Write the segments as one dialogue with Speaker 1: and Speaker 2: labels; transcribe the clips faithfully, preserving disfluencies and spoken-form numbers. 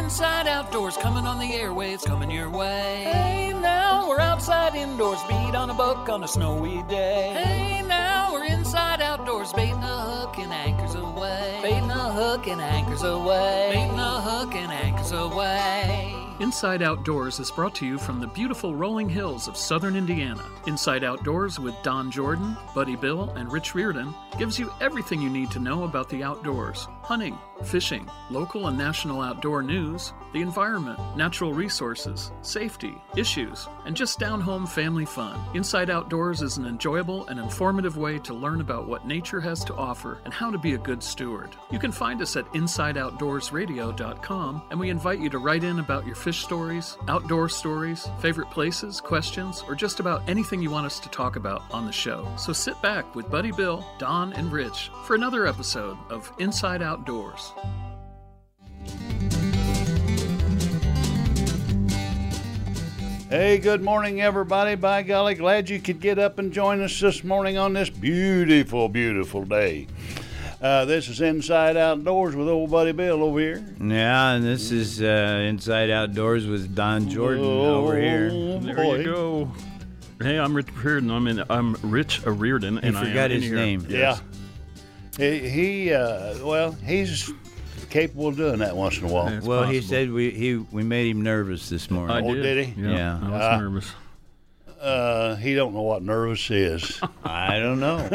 Speaker 1: Inside Outdoors, coming on the airwaves, coming your way. Hey, now we're outside indoors, beat on a book on a snowy day. Hey, now we're inside Outdoors, baiting a hook and anchors away. Baiting a hook and anchors away. Baiting a hook and anchors away.
Speaker 2: Inside Outdoors is brought to you from the beautiful rolling hills of southern Indiana. Inside Outdoors with Don Jordan, Buddy Bill, and Rich Reardon gives you everything you need to know about the outdoors. Hunting, fishing, local and national outdoor news, the environment, natural resources, safety, issues, and just down-home family fun. Inside Outdoors is an enjoyable and informative way to learn about what nature has to offer and how to be a good steward. You can find us at inside outdoors radio dot com, and we invite you to write in about your fish stories, outdoor stories, favorite places, questions, or just about anything you want us to talk about on the show. So sit back with Buddy Bill, Don, and Rich for another episode of Inside Outdoors.
Speaker 3: Hey, good morning, everybody. By golly, glad you could get up and join us this morning on this beautiful, beautiful day. Uh, this is Inside Outdoors with old Buddy Bill over here.
Speaker 4: Yeah, and this is uh, Inside Outdoors with Don Jordan
Speaker 3: oh,
Speaker 4: over here.
Speaker 2: There
Speaker 3: boy.
Speaker 2: you go. Hey, I'm Rich Reardon. I'm in. I'm Rich Reardon,
Speaker 4: He
Speaker 2: and I
Speaker 4: forgot
Speaker 2: am in
Speaker 4: his
Speaker 2: here.
Speaker 4: name.
Speaker 3: Yeah. He, he uh, well, he's capable of doing that once in a while.
Speaker 2: It's
Speaker 4: Well, he
Speaker 2: possible.
Speaker 4: said we he we made him nervous this morning.
Speaker 2: I
Speaker 3: Oh,
Speaker 2: did.
Speaker 3: did he?
Speaker 2: Yeah,
Speaker 4: Yeah.
Speaker 2: I was
Speaker 3: Ah.
Speaker 2: nervous.
Speaker 3: Uh, he don't know what nervous is.
Speaker 4: I don't know.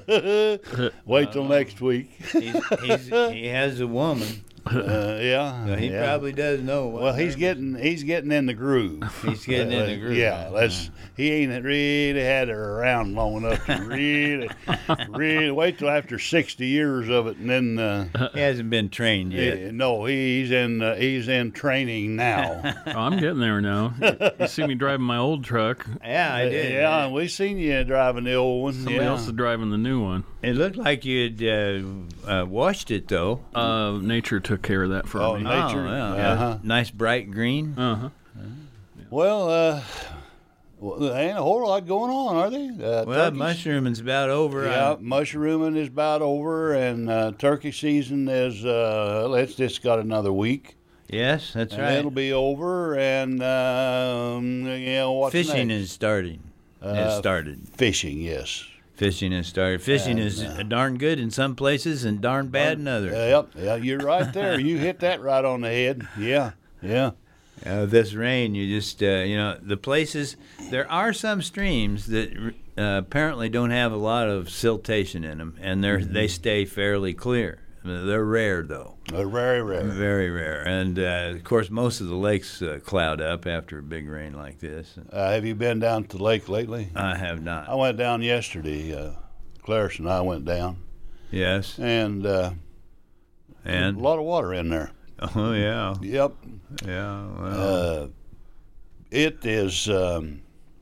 Speaker 3: Wait till next week.
Speaker 4: he's, he's, he has a woman.
Speaker 3: Uh, yeah.
Speaker 4: So he
Speaker 3: yeah.
Speaker 4: probably does know. What
Speaker 3: Well, he's
Speaker 4: nervous-
Speaker 3: getting he's getting in the groove.
Speaker 4: he's getting in the groove.
Speaker 3: Yeah, that's he ain't really had her around long enough to really, really wait till after sixty years of it, and then uh,
Speaker 4: He hasn't been trained yet.
Speaker 3: eh, no, he's in uh, he's in training now.
Speaker 2: Oh, I'm getting there now. You see me driving my old truck.
Speaker 4: Yeah, I did.
Speaker 3: Yeah, we seen you driving the old one.
Speaker 2: Somebody
Speaker 3: yeah.
Speaker 2: else is driving the new one.
Speaker 4: It looked like you'd uh, uh, washed it though.
Speaker 2: Uh, nature took care of that for
Speaker 3: Oh,
Speaker 2: me.
Speaker 3: nice. Nature.
Speaker 4: Oh, yeah.
Speaker 3: Uh-huh.
Speaker 4: Nice bright green.
Speaker 2: Uh huh.
Speaker 3: Well, uh, well, there ain't a whole lot going on, are there? Uh,
Speaker 4: Well,
Speaker 3: turkeys-
Speaker 4: mushrooming's about over.
Speaker 3: Yeah,
Speaker 4: I-
Speaker 3: mushrooming is about over, and uh, turkey season is. Uh, it's just got another week.
Speaker 4: yes, that's
Speaker 3: And
Speaker 4: right.
Speaker 3: it'll be over, and um, you know what's
Speaker 4: Fishing
Speaker 3: next?
Speaker 4: is starting.
Speaker 3: Uh,
Speaker 4: has started.
Speaker 3: Fishing, yes.
Speaker 4: Fishing has started. Fishing
Speaker 3: And,
Speaker 4: is
Speaker 3: uh,
Speaker 4: darn good in some places and darn bad in others.
Speaker 3: Yep, yeah, you're right there. You hit that right on the head. Yeah, yeah.
Speaker 4: Uh, this rain, you just, uh, you know, the places, there are some streams that uh, apparently don't have a lot of siltation in them, and they're,
Speaker 3: Mm-hmm.
Speaker 4: they stay fairly clear. They're rare, though.
Speaker 3: Uh, very rare.
Speaker 4: Very rare. And, uh, of course, most of the lakes uh, cloud up after a big rain like this.
Speaker 3: Uh, have you been down to the lake lately?
Speaker 4: I have not.
Speaker 3: I went down yesterday. Uh, Clarice and I went down,
Speaker 4: Yes.
Speaker 3: and uh, a
Speaker 4: And?
Speaker 3: lot of water in there.
Speaker 4: Oh, yeah.
Speaker 3: Yep.
Speaker 4: Yeah. Well,
Speaker 3: Uh, it is um,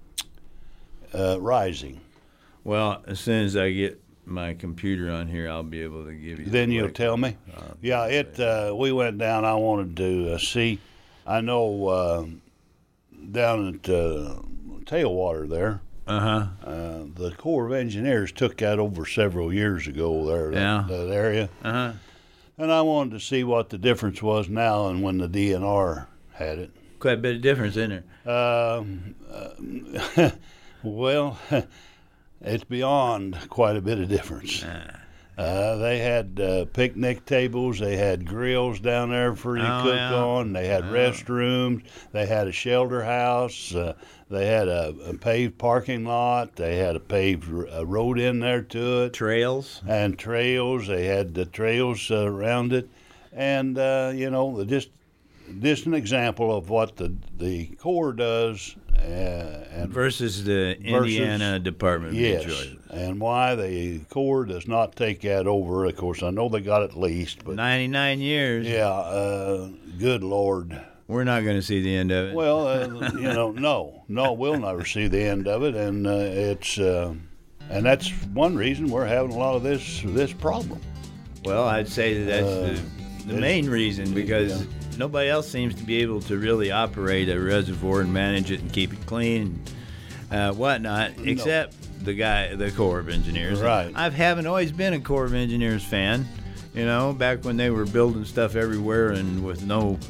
Speaker 3: uh, rising.
Speaker 4: well, as soon as I get my computer on here, I'll be able to give you
Speaker 3: Then
Speaker 4: the
Speaker 3: you'll
Speaker 4: lake.
Speaker 3: tell me. Yeah, it. Uh, we went down. I wanted to uh, see. I know uh, down at uh, Tailwater there,
Speaker 4: Uh-huh.
Speaker 3: uh, the Corps of Engineers took that over several years ago there, that,
Speaker 4: Yeah.
Speaker 3: that area.
Speaker 4: Uh-huh.
Speaker 3: And I wanted to see what the difference was now and when the D N R had it.
Speaker 4: Quite a bit of difference in there.
Speaker 3: Um, uh, well, it's beyond quite a bit of difference. Uh, they had uh, picnic tables. They had grills down there for you to
Speaker 4: Oh,
Speaker 3: cook
Speaker 4: yeah.
Speaker 3: on. They had restrooms. They had a shelter house. Uh, they had a, a paved parking lot. They had a paved r- a road in there to it.
Speaker 4: Trails.
Speaker 3: And trails. They had the trails uh, around it. And, uh, you know, just just an example of what the, the Corps does. Uh, and
Speaker 4: Versus the Indiana Department of
Speaker 3: Yes,
Speaker 4: Interior.
Speaker 3: and why the Corps does not take that over. Of course, I know they got it leased, but
Speaker 4: ninety-nine years.
Speaker 3: yeah, uh, good Lord.
Speaker 4: We're not going to see the end of it.
Speaker 3: Well, uh, you know, no, no, we'll never see the end of it, and uh, it's uh, and that's one reason we're having a lot of this this problem.
Speaker 4: Well, I'd say that that's
Speaker 3: Uh,
Speaker 4: the, the main reason because
Speaker 3: yeah.
Speaker 4: nobody else seems to be able to really operate a reservoir and manage it and keep it clean and uh, whatnot, except the guy, the Corps of Engineers.
Speaker 3: Right.
Speaker 4: I haven't always been a Corps of Engineers fan, you know, back when they were building stuff everywhere and with no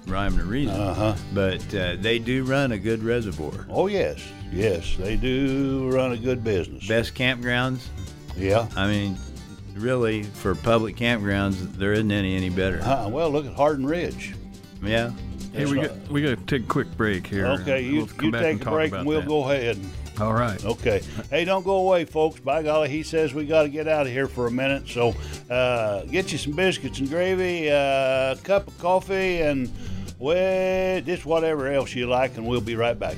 Speaker 4: rhyme or reason.
Speaker 3: Uh-huh.
Speaker 4: But uh, they do run a good reservoir.
Speaker 3: Oh, yes. Yes, they do run a good business.
Speaker 4: Best campgrounds?
Speaker 3: Yeah.
Speaker 4: I mean, really, for public campgrounds, there isn't any any better.
Speaker 3: Uh, well, look at Hardin Ridge.
Speaker 4: Yeah.
Speaker 2: Hey, we got we got to take a quick break here.
Speaker 3: Okay, you,
Speaker 2: We'll come
Speaker 3: you
Speaker 2: back
Speaker 3: take
Speaker 2: and
Speaker 3: a
Speaker 2: talk
Speaker 3: break
Speaker 2: about
Speaker 3: and we'll
Speaker 2: that.
Speaker 3: go ahead.
Speaker 2: All right.
Speaker 3: Okay. Hey, don't go away, folks. By golly, he says we got to get out of here for a minute. So uh, get you some biscuits and gravy, a uh, cup of coffee, and, well, just whatever else you like, and we'll be right back.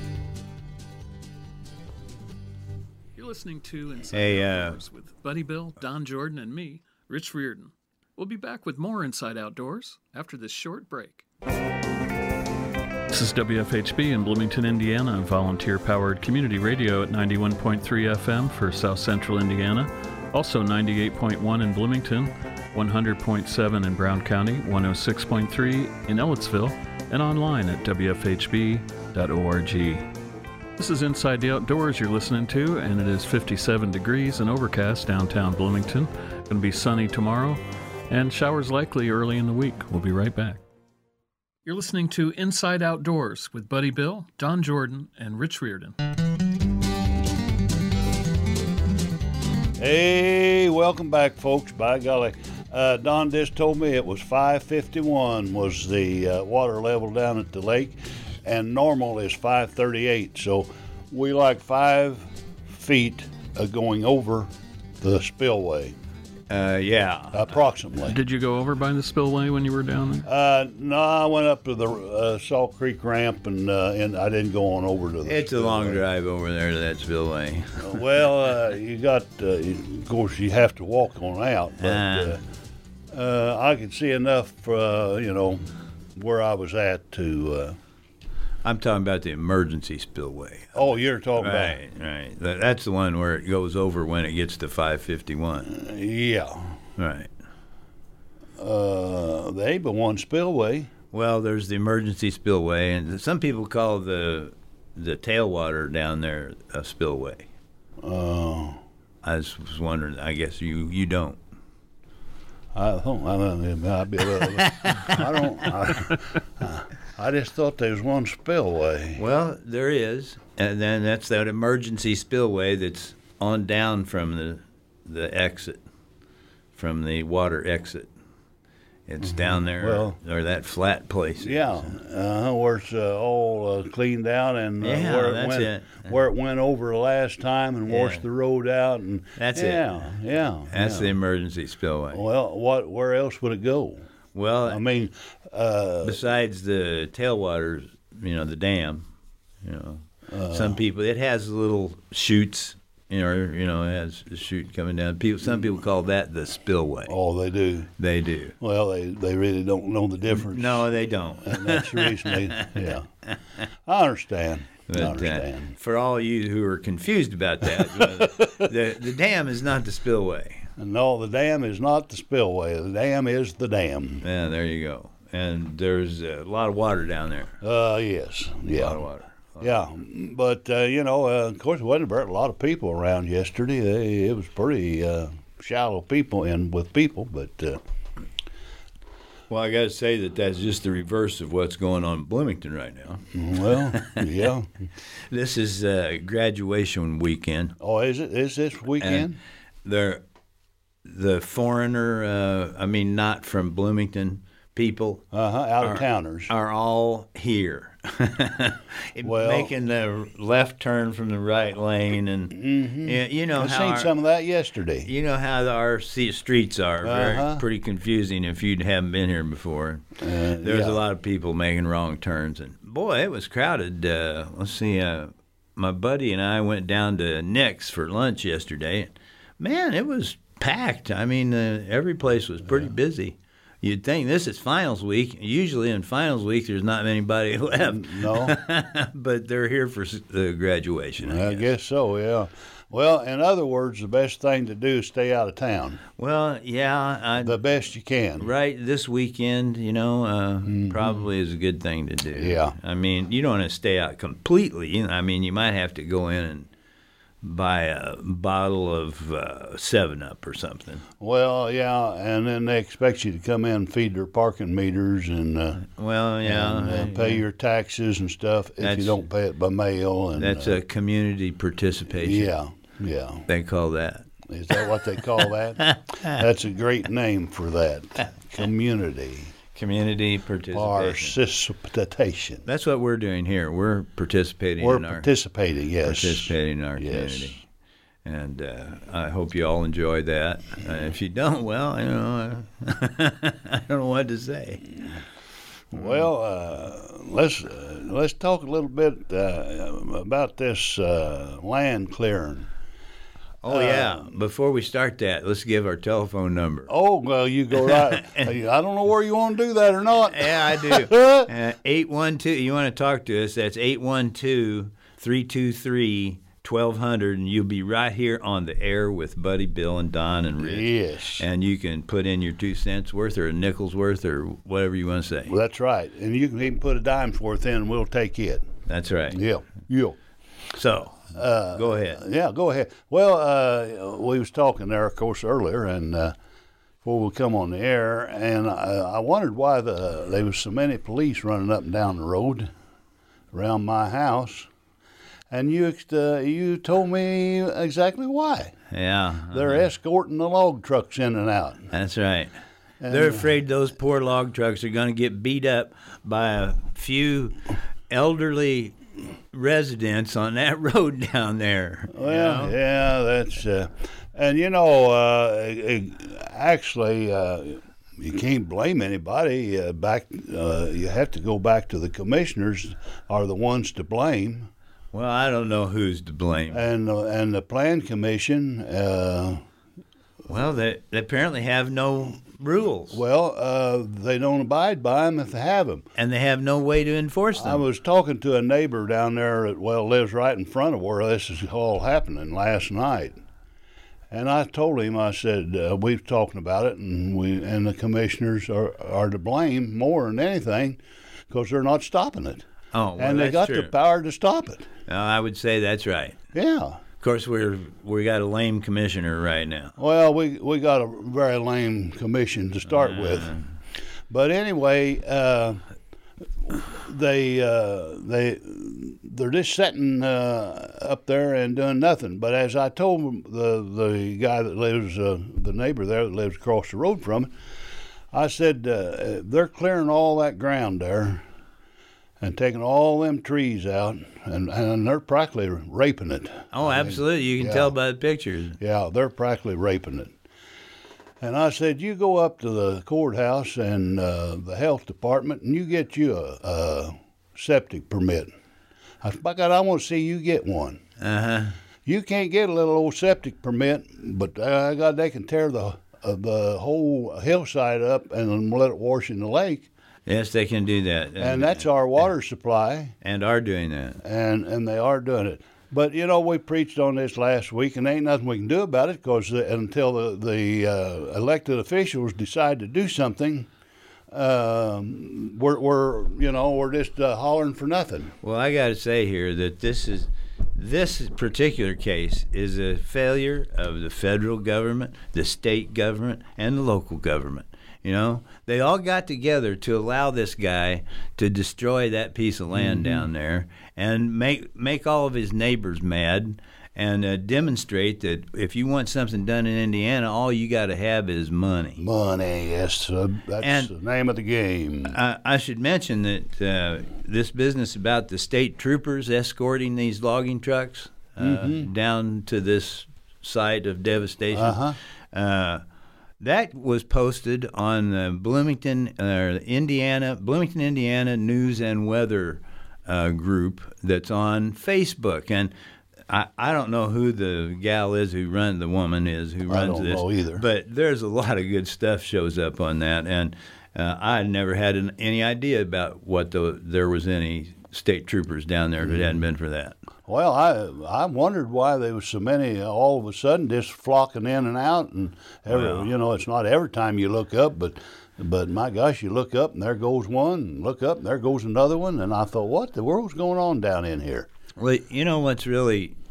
Speaker 2: You're listening to Inside
Speaker 4: Hey, uh,
Speaker 2: Outdoors with Buddy Bill, Don Jordan, and me, Rich Reardon. We'll be back with more Inside Outdoors after this short break. This is W F H B in Bloomington, Indiana, volunteer-powered community radio at ninety-one point three F M for South Central Indiana, also ninety-eight point one in Bloomington, one hundred point seven in Brown County, one oh six point three in Ellettsville, and online at w f h b dot org. This is Inside the Outdoors you're listening to, and it is fifty-seven degrees and overcast downtown Bloomington. Going to be sunny tomorrow, and showers likely early in the week. We'll be right back. You're listening to Inside Outdoors with Buddy Bill, Don Jordan, and Rich Reardon.
Speaker 3: Hey, welcome back, folks. By golly, uh, Don just told me it was five fifty-one was the uh, water level down at the lake, and normal is five thirty-eight. So we like five feet of going over the spillway,
Speaker 4: Uh, yeah.
Speaker 3: approximately.
Speaker 2: Did you go over by the spillway when you were down there?
Speaker 3: Uh, no, I went up to the uh, Salt Creek ramp, and uh, and I didn't go on over to the.
Speaker 4: It's a long
Speaker 3: spillway.
Speaker 4: drive over there to that spillway.
Speaker 3: Well, uh, you got, uh, of course, you have to walk on out, but uh, uh, I could see enough, uh, you know, where I was at to. Uh,
Speaker 4: I'm talking about the emergency spillway.
Speaker 3: oh, you're talking
Speaker 4: Right, right. That, that's the one where it goes over when it gets to five fifty-one.
Speaker 3: about. Yeah.
Speaker 4: Right.
Speaker 3: Uh, the A B A one spillway.
Speaker 4: Well, there's the emergency spillway, and some people call the the tailwater down there a spillway.
Speaker 3: Uh,
Speaker 4: I was was wondering. I guess you you don't.
Speaker 3: I don't. I don't. I'd be a little, I don't. I, I just thought there was one spillway.
Speaker 4: Well, there is, and then that's that emergency spillway that's on down from the the exit, from the water exit. It's mm-hmm. down there,
Speaker 3: well,
Speaker 4: or that flat place.
Speaker 3: Yeah, uh, where it's uh, all uh, cleaned out, and uh,
Speaker 4: Yeah,
Speaker 3: where it
Speaker 4: that's
Speaker 3: went,
Speaker 4: it.
Speaker 3: where it went over the last time and
Speaker 4: Yeah.
Speaker 3: washed the road out, and
Speaker 4: That's
Speaker 3: yeah,
Speaker 4: it.
Speaker 3: yeah,
Speaker 4: That's
Speaker 3: yeah.
Speaker 4: the emergency spillway.
Speaker 3: Well, what? Where else would it go?
Speaker 4: Well,
Speaker 3: I mean, uh,
Speaker 4: besides the tailwaters, you know, the dam, you know, uh, some people, it has little chutes, you know, you know, it has a chute coming down. People, some people call that the spillway.
Speaker 3: oh, they do.
Speaker 4: They do.
Speaker 3: Well, they, they really don't know the difference.
Speaker 4: No, they don't.
Speaker 3: And that's the reason they, yeah. I understand.
Speaker 4: But,
Speaker 3: I
Speaker 4: uh,
Speaker 3: understand.
Speaker 4: for all you who are confused about that, uh, the the dam is not the spillway.
Speaker 3: No, the dam is not the spillway. The dam is the dam.
Speaker 4: Yeah, there you go. And there's a lot of water down there.
Speaker 3: Uh, yes. Yeah.
Speaker 4: A lot of water.
Speaker 3: Yeah, but uh, you know, uh, of course, there wasn't very- a lot of people around yesterday. They, it was pretty uh, shallow people in with people, but uh,
Speaker 4: Well, I got to say that that's just the reverse of what's going on in Bloomington right now.
Speaker 3: well, yeah.
Speaker 4: This is uh, graduation weekend.
Speaker 3: Oh, is it? Is this weekend?
Speaker 4: And they're, the foreigner, uh, I mean, not from Bloomington people,
Speaker 3: Uh huh. Out of towners.
Speaker 4: are all here.
Speaker 3: Well-
Speaker 4: Making the left turn from the right lane, and
Speaker 3: Mm-hmm.
Speaker 4: yeah, you know
Speaker 3: I
Speaker 4: how
Speaker 3: seen
Speaker 4: our,
Speaker 3: some of that yesterday.
Speaker 4: you know how the, our se- streets are very
Speaker 3: Uh-huh.
Speaker 4: pretty confusing if you haven't been here before.
Speaker 3: Uh,
Speaker 4: There's
Speaker 3: yeah.
Speaker 4: a lot of people making wrong turns, and boy, it was crowded. Uh, let's see, uh, my buddy and I went down to Nick's for lunch yesterday. Man, it was packed. I mean, uh, every place was pretty busy. You'd think this is finals week. Usually in finals week, there's not anybody left.
Speaker 3: No,
Speaker 4: But they're here for s- the graduation, I,
Speaker 3: I
Speaker 4: guess.
Speaker 3: guess so. Yeah. Well, in other words, the best thing to do is stay out of town.
Speaker 4: Well, yeah, I,
Speaker 3: The best you can.
Speaker 4: right this weekend, you know, uh, probably is a good thing to do.
Speaker 3: Mm-hmm. Yeah.
Speaker 4: I mean, you don't want to stay out completely. I mean, you might have to go in and buy a bottle of uh, seven up or something.
Speaker 3: Well, yeah, and then they expect you to come in and feed their parking meters and uh,
Speaker 4: well, yeah,
Speaker 3: and, uh, pay
Speaker 4: yeah.
Speaker 3: your taxes and stuff if
Speaker 4: That's-
Speaker 3: you don't pay it by mail. And
Speaker 4: That's
Speaker 3: uh,
Speaker 4: a community participation.
Speaker 3: yeah, yeah.
Speaker 4: They call that.
Speaker 3: Is that what they call that? That's a great name for that. Community
Speaker 4: Community participation.
Speaker 3: participation.
Speaker 4: That's what we're doing here. We're participating
Speaker 3: We're
Speaker 4: in our
Speaker 3: participating, yes.
Speaker 4: participating in our
Speaker 3: Yes.
Speaker 4: community. And uh, I hope you all enjoy that. Uh, if you don't, well, you know, I don't know what to say.
Speaker 3: Well, uh, let's uh, let's talk a little bit uh, about this uh, land clearing.
Speaker 4: Oh, yeah. Before we start that, let's give our telephone number.
Speaker 3: Oh, well, you go right. I don't know where you want to do that or not.
Speaker 4: Yeah, I do. uh, eight one two, you want to talk to us, that's eight one two, three two three, one two zero zero, and you'll be right here on the air with Buddy, Bill, and Don and Rich.
Speaker 3: Yes.
Speaker 4: And you can put in your two cents worth or a nickel's worth or whatever you want to say.
Speaker 3: Well, that's right. And you can even put a dime's worth in and we'll take it.
Speaker 4: That's right.
Speaker 3: Yeah, yeah.
Speaker 4: So,
Speaker 3: Uh,
Speaker 4: go ahead.
Speaker 3: Yeah, go ahead. Well, uh, we was talking there, of course, earlier, and uh, before we come on the air, and I, I wondered why the there was so many police running up and down the road around my house, and you ex- uh, you told me exactly why.
Speaker 4: Yeah.
Speaker 3: They're escorting the log trucks in and out.
Speaker 4: That's right. They're afraid those poor log trucks are going to get beat up by a few elderly residents on that road down there. you
Speaker 3: Well,
Speaker 4: know?
Speaker 3: yeah, that's uh, and you know, uh, it, actually, uh, you can't blame anybody. Uh, back, uh, you have to go back to the commissioners are the ones to blame,
Speaker 4: Well, I don't know who's to blame.
Speaker 3: and uh, and the plan commission. Uh,
Speaker 4: Well, they, they apparently have no rules,
Speaker 3: well, uh, they don't abide by them if they have them.
Speaker 4: and they have no way to enforce
Speaker 3: I
Speaker 4: them.
Speaker 3: was talking to a neighbor down there that, well, lives right in front of where this is all happening last night. And I told him, I said, uh, we've talking about it, and we and the commissioners are, are to blame more than anything because they're not stopping it.
Speaker 4: oh, well,
Speaker 3: and they
Speaker 4: that's
Speaker 3: got
Speaker 4: true.
Speaker 3: the power to stop it.
Speaker 4: No, I would say that's right.
Speaker 3: Yeah.
Speaker 4: Of course, we're we got a lame commissioner right now.
Speaker 3: Well, we, we got a very lame commission to start
Speaker 4: Uh.
Speaker 3: with. But anyway, uh, they uh, they they're just sitting uh, up there and doing nothing. But as I told the the guy that lives uh, the neighbor there that lives across the road from it, I said uh, they're clearing all that ground there and taking all them trees out, and, and they're practically raping it.
Speaker 4: Oh, absolutely. You can
Speaker 3: yeah.
Speaker 4: tell by the pictures.
Speaker 3: Yeah, they're practically raping it. And I said, you go up to the courthouse and uh, the health department, and you get you a, a septic permit. I said, by God, I want to see you get one.
Speaker 4: Uh-huh.
Speaker 3: You can't get a little old septic permit, but uh, God, they can tear the uh, the whole hillside up and let it wash in the lake.
Speaker 4: Yes, they can do that.
Speaker 3: And that's our water supply.
Speaker 4: And are doing that.
Speaker 3: and and they are doing it. But you know, we preached on this last week, and ain't nothing we can do about it because until the the uh, elected officials decide to do something, um, we're we're you know we're just uh, hollering for nothing.
Speaker 4: Well, I got to say here that this is this particular case is a failure of the federal government, the state government, and the local government. You know, they all got together to allow this guy to destroy that piece of land
Speaker 3: Mm-hmm.
Speaker 4: down there and make make all of his neighbors mad and uh, demonstrate that if you want something done in Indiana, all you got to have is money.
Speaker 3: Money, yes, uh, that's
Speaker 4: And-
Speaker 3: the name of the game.
Speaker 4: I, I should mention that uh, this business about the state troopers escorting these logging trucks uh,
Speaker 3: Mm-hmm.
Speaker 4: down to this site of devastation.
Speaker 3: Uh-huh.
Speaker 4: Uh, that was posted on the Bloomington, uh, Indiana, Bloomington, Indiana News and Weather uh, group that's on Facebook, and I, I don't know who the gal is who runs the woman is who
Speaker 3: I
Speaker 4: runs
Speaker 3: don't
Speaker 4: this,
Speaker 3: know either.
Speaker 4: but there's a lot of good stuff shows up on that, and uh, I had never had an, any idea about what the there was any state troopers down there if it hadn't been for that.
Speaker 3: Well, I I wondered why there was so many uh, all of a sudden just flocking in and out, and every
Speaker 4: Well.
Speaker 3: you know it's not every time you look up, but but my gosh, you look up and there goes one, and look up and there goes another one, and I thought, what the world's going on down in here?
Speaker 4: Well, you know what's really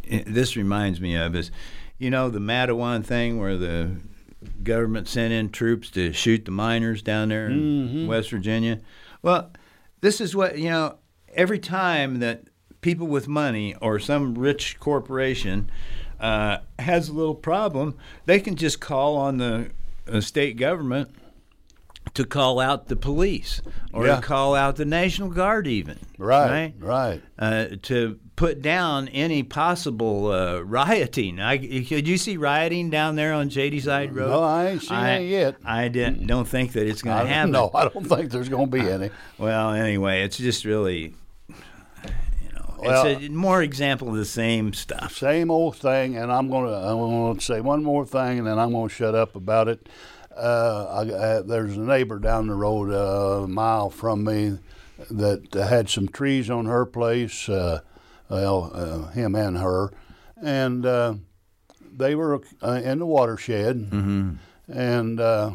Speaker 4: this reminds me of is, you know, the Mattawan thing where the government sent in troops to shoot the miners down there in
Speaker 3: Mm-hmm.
Speaker 4: West Virginia. Well, this is what, you know, every time that people with money or some rich corporation uh, has a little problem, they can just call on the uh, state government to call out the police or
Speaker 3: Yeah.
Speaker 4: to call out the National Guard even.
Speaker 3: Right, right.
Speaker 4: Uh, to put down any possible uh, rioting. I, could you see rioting down there on Shadyside Road?
Speaker 3: No, I ain't seen
Speaker 4: I,
Speaker 3: any yet.
Speaker 4: I didn't, don't think that it's going
Speaker 3: I
Speaker 4: to
Speaker 3: don't
Speaker 4: happen.
Speaker 3: know. I don't think there's going to be any.
Speaker 4: Well, anyway, it's just really, you know,
Speaker 3: Well,
Speaker 4: it's a more example of the same stuff.
Speaker 3: Same old thing, and I'm gonna I'm gonna say one more thing, and then I'm gonna shut up about it. Uh, I, I, there's a neighbor down the road uh, a mile from me that had some trees on her place. Uh, well, uh, him and her, and uh, they were uh, in the watershed,
Speaker 4: Mm-hmm.
Speaker 3: and uh,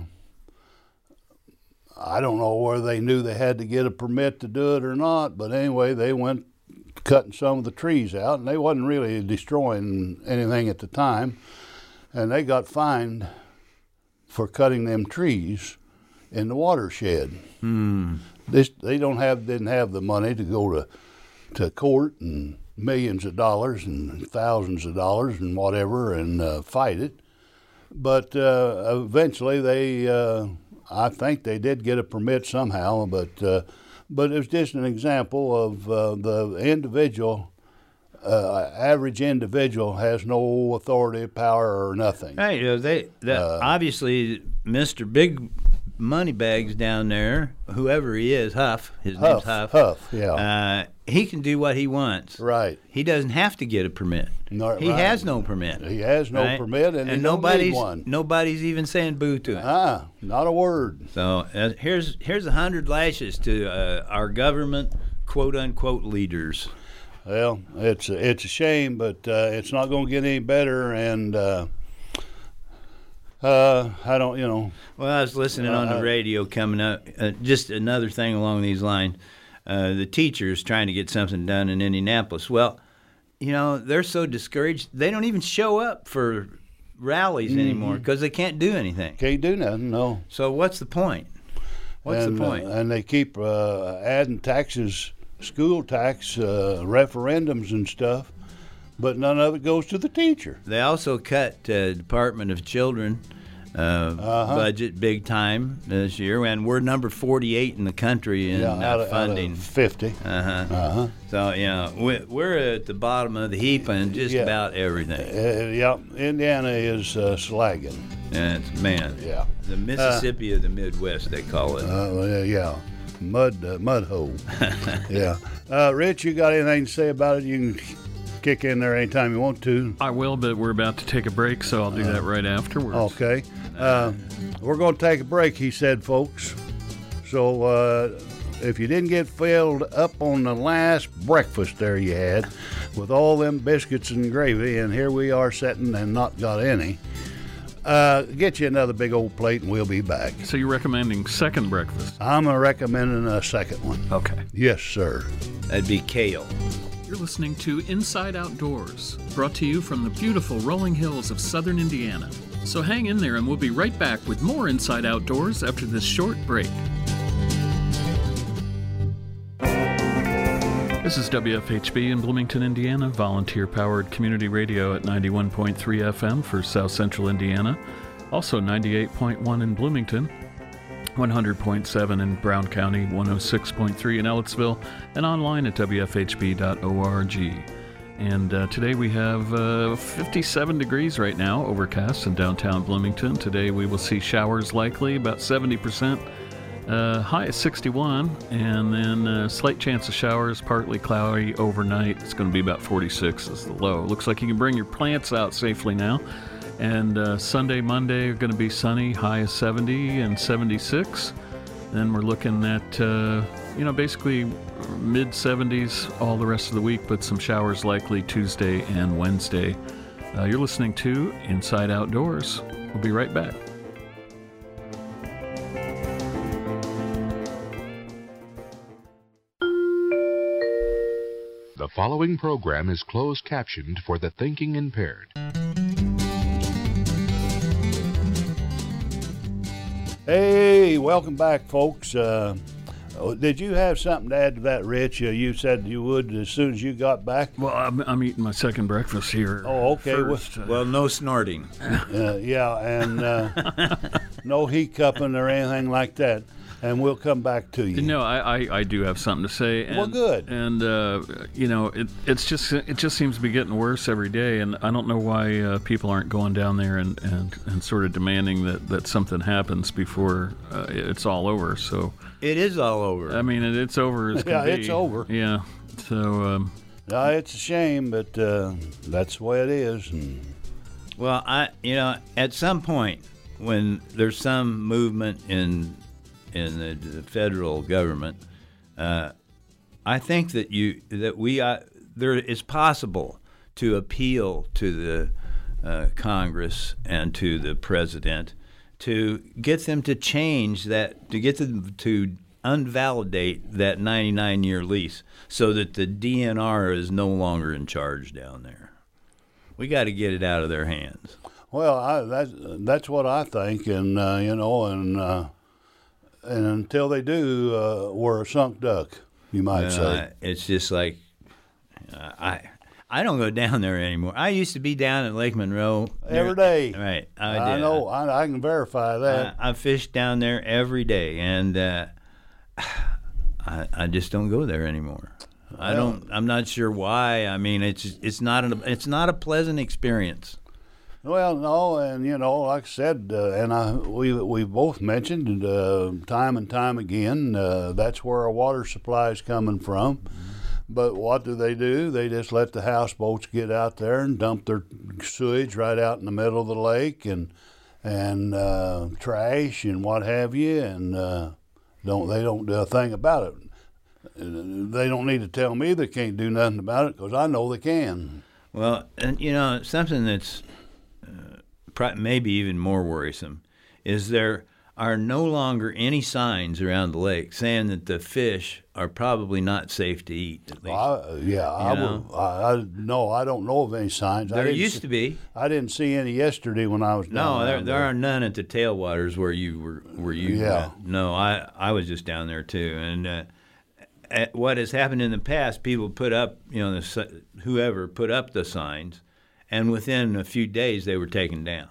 Speaker 3: I don't know whether they knew they had to get a permit to do it or not. But anyway, they went cutting some of the trees out, and they wasn't really destroying anything at the time, and they got fined for cutting them trees in the watershed.
Speaker 4: Hmm.
Speaker 3: This they don't have didn't have the money to go to to court and millions of dollars and thousands of dollars and whatever and uh, fight it, but uh, eventually they uh, I think they did get a permit somehow, but uh, but it was just an example of uh, the individual. Uh, average individual has no authority, power, or nothing.
Speaker 4: Right, you know, they, that,
Speaker 3: Uh,
Speaker 4: obviously, Mister Big Moneybags down there, whoever he is, Huff, his name's
Speaker 3: Huff,
Speaker 4: Huff,
Speaker 3: Huff, yeah.
Speaker 4: uh, he can do what he wants.
Speaker 3: Right.
Speaker 4: He doesn't have to get a permit.
Speaker 3: No,
Speaker 4: he
Speaker 3: right.
Speaker 4: has no permit.
Speaker 3: He has no
Speaker 4: right?
Speaker 3: permit, and, he don't
Speaker 4: nobody's
Speaker 3: need one.
Speaker 4: nobody's even saying boo to him.
Speaker 3: Ah, not a word.
Speaker 4: So uh, here's here's a hundred lashes to uh, our government, quote unquote, leaders.
Speaker 3: Well, it's a, it's a shame, but uh, it's not going to get any better. And uh, uh, I don't, you know.
Speaker 4: Well, I was listening on
Speaker 3: Uh,
Speaker 4: the radio coming up. Uh, just another thing along these lines. Uh, the teachers trying to get something done in Indianapolis. Well, you know, they're so discouraged, they don't even show up for rallies
Speaker 3: Mm-hmm.
Speaker 4: anymore because they can't do anything.
Speaker 3: Can't do nothing, no.
Speaker 4: So what's the point? What's
Speaker 3: and,
Speaker 4: the point?
Speaker 3: Uh, and they keep uh, adding taxes, school tax, uh, referendums and stuff, but none of it goes to the teacher.
Speaker 4: They also cut uh, Department of Children uh,
Speaker 3: Uh-huh.
Speaker 4: budget big time this year, and we're number forty-eight in the country in
Speaker 3: Yeah,
Speaker 4: uh,
Speaker 3: out of,
Speaker 4: funding.
Speaker 3: out of fifty.
Speaker 4: Uh-huh.
Speaker 3: Uh-huh.
Speaker 4: So, you know, we- we're at the bottom of the heap on just
Speaker 3: Yeah.
Speaker 4: about everything.
Speaker 3: Uh, yeah, Indiana is uh, slagging.
Speaker 4: And it's, man,
Speaker 3: Yeah.
Speaker 4: the Mississippi of the Midwest, they call it.
Speaker 3: Uh, yeah, mud uh, mud hole. Yeah. Uh, Rich, you got anything to say about it? You can kick in there anytime you want to.
Speaker 2: I will, but we're about to take a break, so I'll do that right afterwards.
Speaker 3: Okay. Uh, we're going to take a break, he said, folks. So uh, if you didn't get filled up on the last breakfast there you had with all them biscuits and gravy, and here we are sitting and not got any, uh, get you another big old plate and we'll be back.
Speaker 2: So you're recommending second breakfast?
Speaker 3: I'm recommending a second one.
Speaker 2: Okay.
Speaker 3: Yes, sir.
Speaker 4: That'd be kale.
Speaker 2: You're listening to Inside Outdoors, brought to you from the beautiful rolling hills of southern Indiana. So hang in there and we'll be right back with more Inside Outdoors after this short break. This is W F H B in Bloomington, Indiana, volunteer-powered community radio at ninety-one point three F M for South Central Indiana, also ninety-eight point one in Bloomington, one hundred point seven in Brown County, one oh six point three in Ellettsville, and online at W F H B dot org. And uh, today we have uh, fifty-seven degrees right now, overcast in downtown Bloomington. Today we will see showers likely, about seventy percent. Uh, high is sixty-one, and then a uh, slight chance of showers, partly cloudy overnight. It's going to be about forty-six is the low. Looks like you can bring your plants out safely now. And uh, Sunday, Monday are going to be sunny, high is seventy and seventy-six. Then we're looking at, uh, you know, basically mid seventies all the rest of the week, but some showers likely Tuesday and Wednesday. Uh, you're listening to Inside Outdoors. We'll be right back.
Speaker 5: The following program is closed captioned for the thinking impaired.
Speaker 3: Hey, welcome back, folks. Uh, did you have something to add to that, Rich? Uh, you said you would as soon as you got back.
Speaker 2: Well, I'm, I'm eating my second breakfast here.
Speaker 3: Oh, okay.
Speaker 2: First.
Speaker 3: Well,
Speaker 4: Well, no snorting.
Speaker 3: uh, yeah, and uh, no hiccuping or anything like that. And we'll come back to you.
Speaker 2: No, I, I, I do have something to say. And,
Speaker 3: Well, good.
Speaker 2: And uh, you know, it it's just it just seems to be getting worse every day, and I don't know why uh, people aren't going down there and, and, and sort of demanding that, that something happens before uh, it's all over. So
Speaker 4: It is all over.
Speaker 2: I mean, it, it's over as can
Speaker 3: Yeah,
Speaker 2: be.
Speaker 3: it's over.
Speaker 2: Yeah. So um,
Speaker 3: No, it's a shame, but uh, that's the way it is. And
Speaker 4: Well, I you know, at some point when there's some movement in in the, the federal government, uh, I think that you that we uh, there is possible to appeal to the uh, Congress and to the president to get them to change that, to get them to unvalidate that ninety-nine year lease so that the D N R is no longer in charge down there. We got to get it out of their hands.
Speaker 3: well, I, that's that's what I think, and uh, you know, and uh, and until they do, uh, we're a sunk duck, you might
Speaker 4: Uh,
Speaker 3: say.
Speaker 4: it's just like uh, I I don't go down there anymore. I used to be down at Lake Monroe
Speaker 3: Every day.
Speaker 4: Right, I,
Speaker 3: I
Speaker 4: did.
Speaker 3: know. I, I can verify that.
Speaker 4: I, I fished down there every day, and uh, I I just don't go there anymore. I don't. I'm not sure why. I mean, it's it's not an it's not a pleasant experience.
Speaker 3: Well, no, and you know, like I said, uh, and I we we both mentioned uh, time and time again, uh, that's where our water supply is coming from. But what do they do? They just let the houseboats get out there and dump their sewage right out in the middle of the lake, and and uh, trash and what have you, and uh, don't they don't do a thing about it. They don't need to tell me they can't do nothing about it, because I know they can.
Speaker 4: Well, and you know, something that's uh, pro- maybe even more worrisome is there are no longer any signs around the lake saying that the fish are probably not safe to eat. At least.
Speaker 3: I, yeah, I,
Speaker 4: know?
Speaker 3: would, I, I no, I don't know of any signs. I
Speaker 4: There
Speaker 3: didn't
Speaker 4: used
Speaker 3: see-
Speaker 4: to be.
Speaker 3: I didn't see any yesterday when I was down
Speaker 4: No, there,
Speaker 3: down
Speaker 4: there are none at the tailwaters where you were. Where you?
Speaker 3: Yeah.
Speaker 4: went. No, I I was just down there too, and uh, at what has happened in the past, people put up, you know, the, si- whoever put up the signs, and within a few days they were taken down.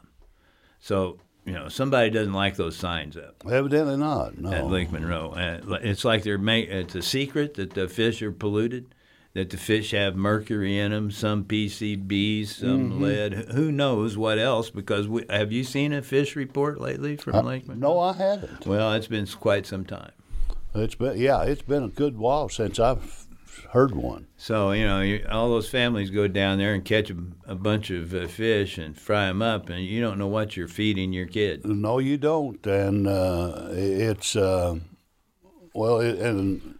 Speaker 4: So you know, somebody doesn't like those signs up
Speaker 3: Evidently not. No.
Speaker 4: at Lake Monroe. Uh, it's like they're make, it's a secret that the fish are polluted, that the fish have mercury in them, some P C Bs, some
Speaker 3: Mm-hmm.
Speaker 4: lead. Who knows what else? Because we, have you seen a fish report lately from
Speaker 3: Uh,
Speaker 4: Lake Monroe?
Speaker 3: no, I haven't.
Speaker 4: Well, it's been quite some time.
Speaker 3: It's been yeah, it's been a good while since I've heard one.
Speaker 4: So you know, you, all those families go down there and catch a, a bunch of uh, fish and fry them up, and you don't know what you're feeding your kid.
Speaker 3: No, you don't, and uh, it's uh, well, it, and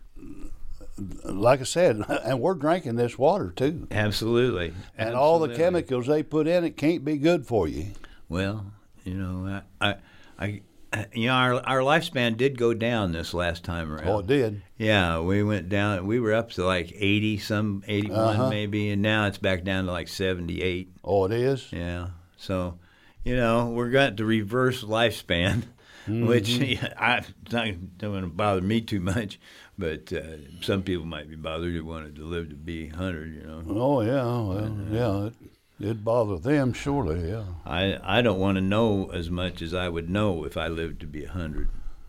Speaker 3: like I said, and we're drinking this water too,
Speaker 4: Absolutely.
Speaker 3: and all the
Speaker 4: Absolutely.
Speaker 3: chemicals they put in it can't be good for you.
Speaker 4: Well, you know, I, I, I you know, our our lifespan did go down this last time around.
Speaker 3: Oh, it did.
Speaker 4: Yeah, we went down. We were up to like eighty, some eighty-one
Speaker 3: Uh-huh.
Speaker 4: maybe, and now it's back down to like seventy-eight.
Speaker 3: Oh, it is.
Speaker 4: Yeah. So, you know, we're got the reverse lifespan, which I it's not going to bother me too much, but uh, some people might be bothered who wanted to live to be one hundred. You know,
Speaker 3: Oh yeah, well yeah, it, it'd bother them surely. Yeah.
Speaker 4: I I don't want to know as much as I would know if I lived to be one hundred.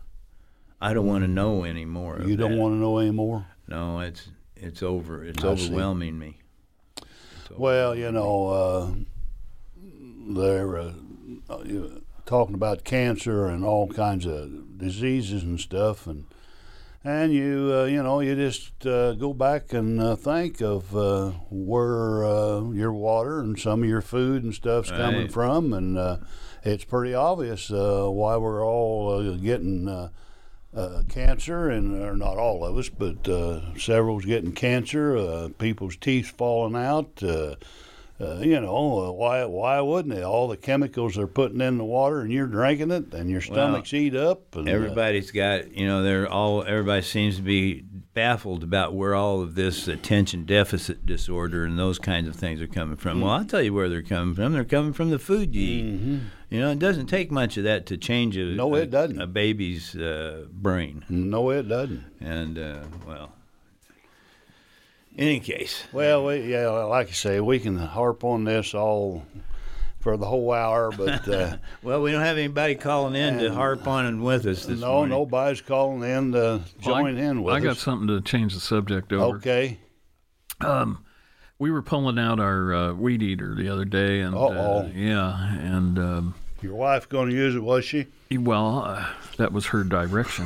Speaker 4: I don't want to know any more. Of
Speaker 3: You don't
Speaker 4: that.
Speaker 3: want to know anymore.
Speaker 4: No, it's it's over. It's
Speaker 3: I see.
Speaker 4: overwhelming me. It's
Speaker 3: Well, you know, uh, they're uh, you- talking about cancer and all kinds of diseases and stuff, and and you uh, you know you just uh, go back and uh, think of uh, where uh, your water and some of your food and stuff's coming
Speaker 4: Right.
Speaker 3: from, and uh, it's pretty obvious uh, why we're all uh, getting. Uh, Uh, cancer, and or not all of us, but uh, several's getting cancer. Uh, people's teeth falling out. Uh, uh, you know, uh, why why wouldn't it? All the chemicals they're putting in the water, and you're drinking it, and your stomachs eat up. And, uh,
Speaker 4: Everybody's got, you know, they're all. Everybody seems to be baffled about where all of this attention deficit disorder and those kinds of things are coming from. Mm-hmm. Well, I'll tell you where they're coming from. They're coming from the food you eat. Mm-hmm. You know, it doesn't take much of that to change a,
Speaker 3: no, it
Speaker 4: a,
Speaker 3: doesn't.
Speaker 4: a baby's uh, brain.
Speaker 3: No, it doesn't.
Speaker 4: And, uh, well, in any case.
Speaker 3: Well, we, yeah, like I say, we can harp on this all for the whole hour, but uh,
Speaker 4: well, we don't have anybody calling in to harp on and with us this
Speaker 3: no,
Speaker 4: morning.
Speaker 3: No, nobody's calling in to join
Speaker 2: well, I,
Speaker 3: in with
Speaker 2: I
Speaker 3: us.
Speaker 2: I got something to change the subject over.
Speaker 3: Okay.
Speaker 2: Um, we were pulling out our uh, weed eater the other day, and uh, yeah, and um,
Speaker 3: your wife going to use it, was she?
Speaker 2: Well, uh, that was her direction.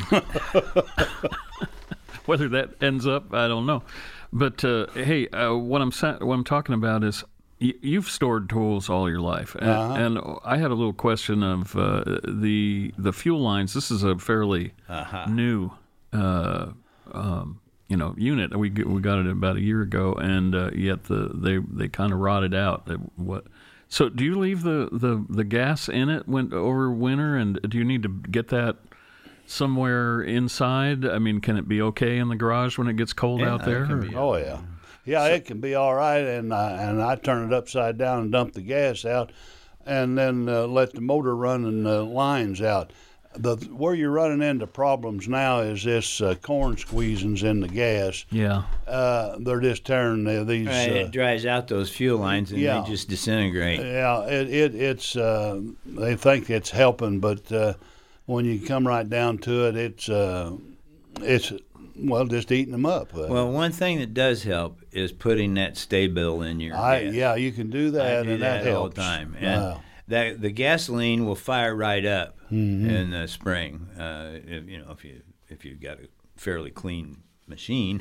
Speaker 2: Whether that ends up, I don't know. But uh, hey, uh, what I'm sa- what I'm talking about is. You've stored tools all your life, and,
Speaker 3: uh-huh.
Speaker 2: and I had a little question of uh, the the fuel lines. This is a fairly uh-huh. new, uh, um, you know, unit. We we got it about a year ago, and uh, yet the they they kind of rotted out. What? So do you leave the, the, the gas in it when over winter, and do you need to get that somewhere inside? I mean, can it be okay in the garage when it gets cold
Speaker 4: yeah,
Speaker 2: out there?
Speaker 4: Be,
Speaker 3: oh yeah. Yeah, so, it can be all right, and I, and I turn it upside down and dump the gas out, and then uh, let the motor run and the lines out. The where you're running into problems now is this uh, corn squeezings in the gas.
Speaker 2: Yeah,
Speaker 3: uh, they're just tearing uh, these.
Speaker 4: Right,
Speaker 3: uh,
Speaker 4: it dries out those fuel lines and
Speaker 3: yeah.
Speaker 4: they just disintegrate.
Speaker 3: Yeah, it, it it's uh, they think it's helping, but uh, when you come right down to it, it's uh, it's. Well, just eating them up. Uh,
Speaker 4: well, one thing that does help is putting that Sta-Bil in your
Speaker 3: I,
Speaker 4: gas.
Speaker 3: Yeah, you can do that,
Speaker 4: I do
Speaker 3: and
Speaker 4: that,
Speaker 3: that helps.
Speaker 4: all the time. And
Speaker 3: wow.
Speaker 4: that the gasoline will fire right up
Speaker 3: mm-hmm.
Speaker 4: in the spring. Uh, if, you know, if you if you've got a fairly clean machine,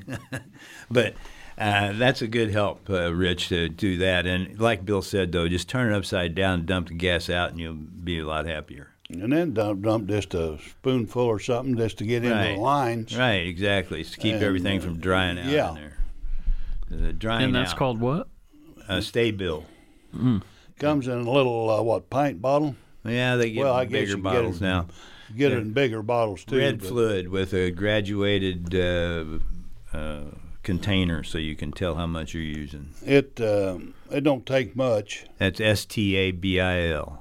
Speaker 4: but uh, that's a good help, uh, Rich, to do that. And like Bill said, though, just turn it upside down, and dump the gas out, and you'll be a lot happier.
Speaker 3: And then dump, dump just a spoonful or something just to get into
Speaker 4: right.
Speaker 3: the lines.
Speaker 4: Right, exactly. It's to keep
Speaker 3: and,
Speaker 4: everything from drying out
Speaker 3: yeah.
Speaker 4: in there. The drying
Speaker 2: and that's
Speaker 4: out.
Speaker 2: called what?
Speaker 4: A Sta-Bil.
Speaker 2: Mm.
Speaker 3: Comes in a little, uh, what, pint bottle?
Speaker 4: Yeah, they get
Speaker 3: well, I
Speaker 4: bigger
Speaker 3: guess
Speaker 4: bottles
Speaker 3: get it,
Speaker 4: now.
Speaker 3: Get
Speaker 4: yeah.
Speaker 3: it in bigger bottles, too.
Speaker 4: Red
Speaker 3: but.
Speaker 4: fluid with a graduated uh, uh, container so you can tell how much you're using.
Speaker 3: It, uh, it don't take much.
Speaker 4: That's S T A B I L.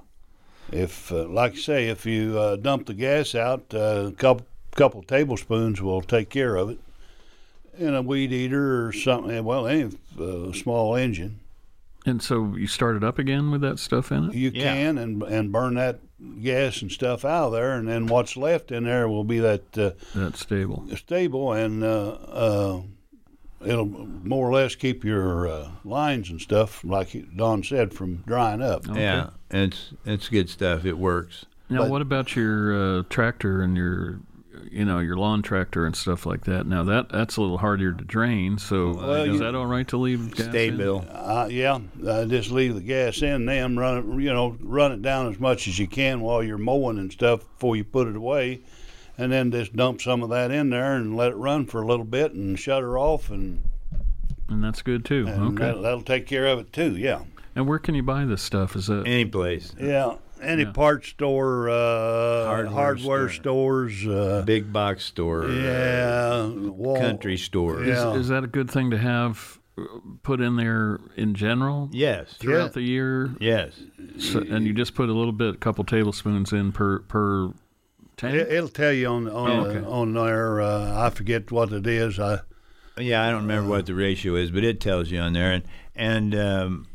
Speaker 3: If, uh, like I say, if you uh, dump the gas out, uh, a couple, couple tablespoons will take care of it. In a weed eater or something, well, any uh, small engine.
Speaker 2: And so you start it up again with that stuff in it?
Speaker 3: You
Speaker 4: yeah.
Speaker 3: can, and and burn that gas and stuff out of there, and then what's left in there will be that uh,
Speaker 2: that's stable.
Speaker 3: Stable, and uh, uh, it'll more or less keep your uh, lines and stuff, like Don said, from drying up.
Speaker 2: Okay.
Speaker 4: Yeah, it's it's good stuff. It works.
Speaker 2: Now,
Speaker 3: But-
Speaker 2: what about your uh, tractor and your, you know, your lawn tractor and stuff like that? Now that that's a little harder to drain. So
Speaker 3: Well,
Speaker 2: uh, is
Speaker 3: you-
Speaker 2: that all right to leave gas in?
Speaker 4: Sta-Bil.
Speaker 3: Uh, yeah, uh, just leave the gas in them, run it, you know, run it down as much as you can while you're mowing and stuff before you put it away, and then just dump some of that in there and let it run for a little bit and shut her off, and,
Speaker 2: And that's good too.
Speaker 3: and
Speaker 2: okay.
Speaker 3: that, that'll take care of it too. Yeah,
Speaker 2: And where can you buy this stuff? Is that
Speaker 4: Any place.
Speaker 3: yeah. Any
Speaker 2: Yeah.
Speaker 3: parts store, uh,
Speaker 4: Hardware
Speaker 3: hardware,
Speaker 4: store.
Speaker 3: stores, uh,
Speaker 4: Big box store.
Speaker 3: yeah, wall,
Speaker 4: Country store.
Speaker 3: Yeah.
Speaker 2: is, is that a good thing to have uh, put in there in general
Speaker 4: Yes.
Speaker 2: throughout
Speaker 3: Yeah.
Speaker 2: the year?
Speaker 4: Yes.
Speaker 2: So, and you just put a little bit, a couple tablespoons in per per tank.
Speaker 3: It, it'll tell you on on
Speaker 2: Oh,
Speaker 3: the,
Speaker 2: okay.
Speaker 3: on there. Uh, I forget what it is. I
Speaker 4: Yeah, I don't remember what the ratio is, but it tells you on there. And and um,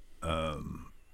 Speaker 4: um,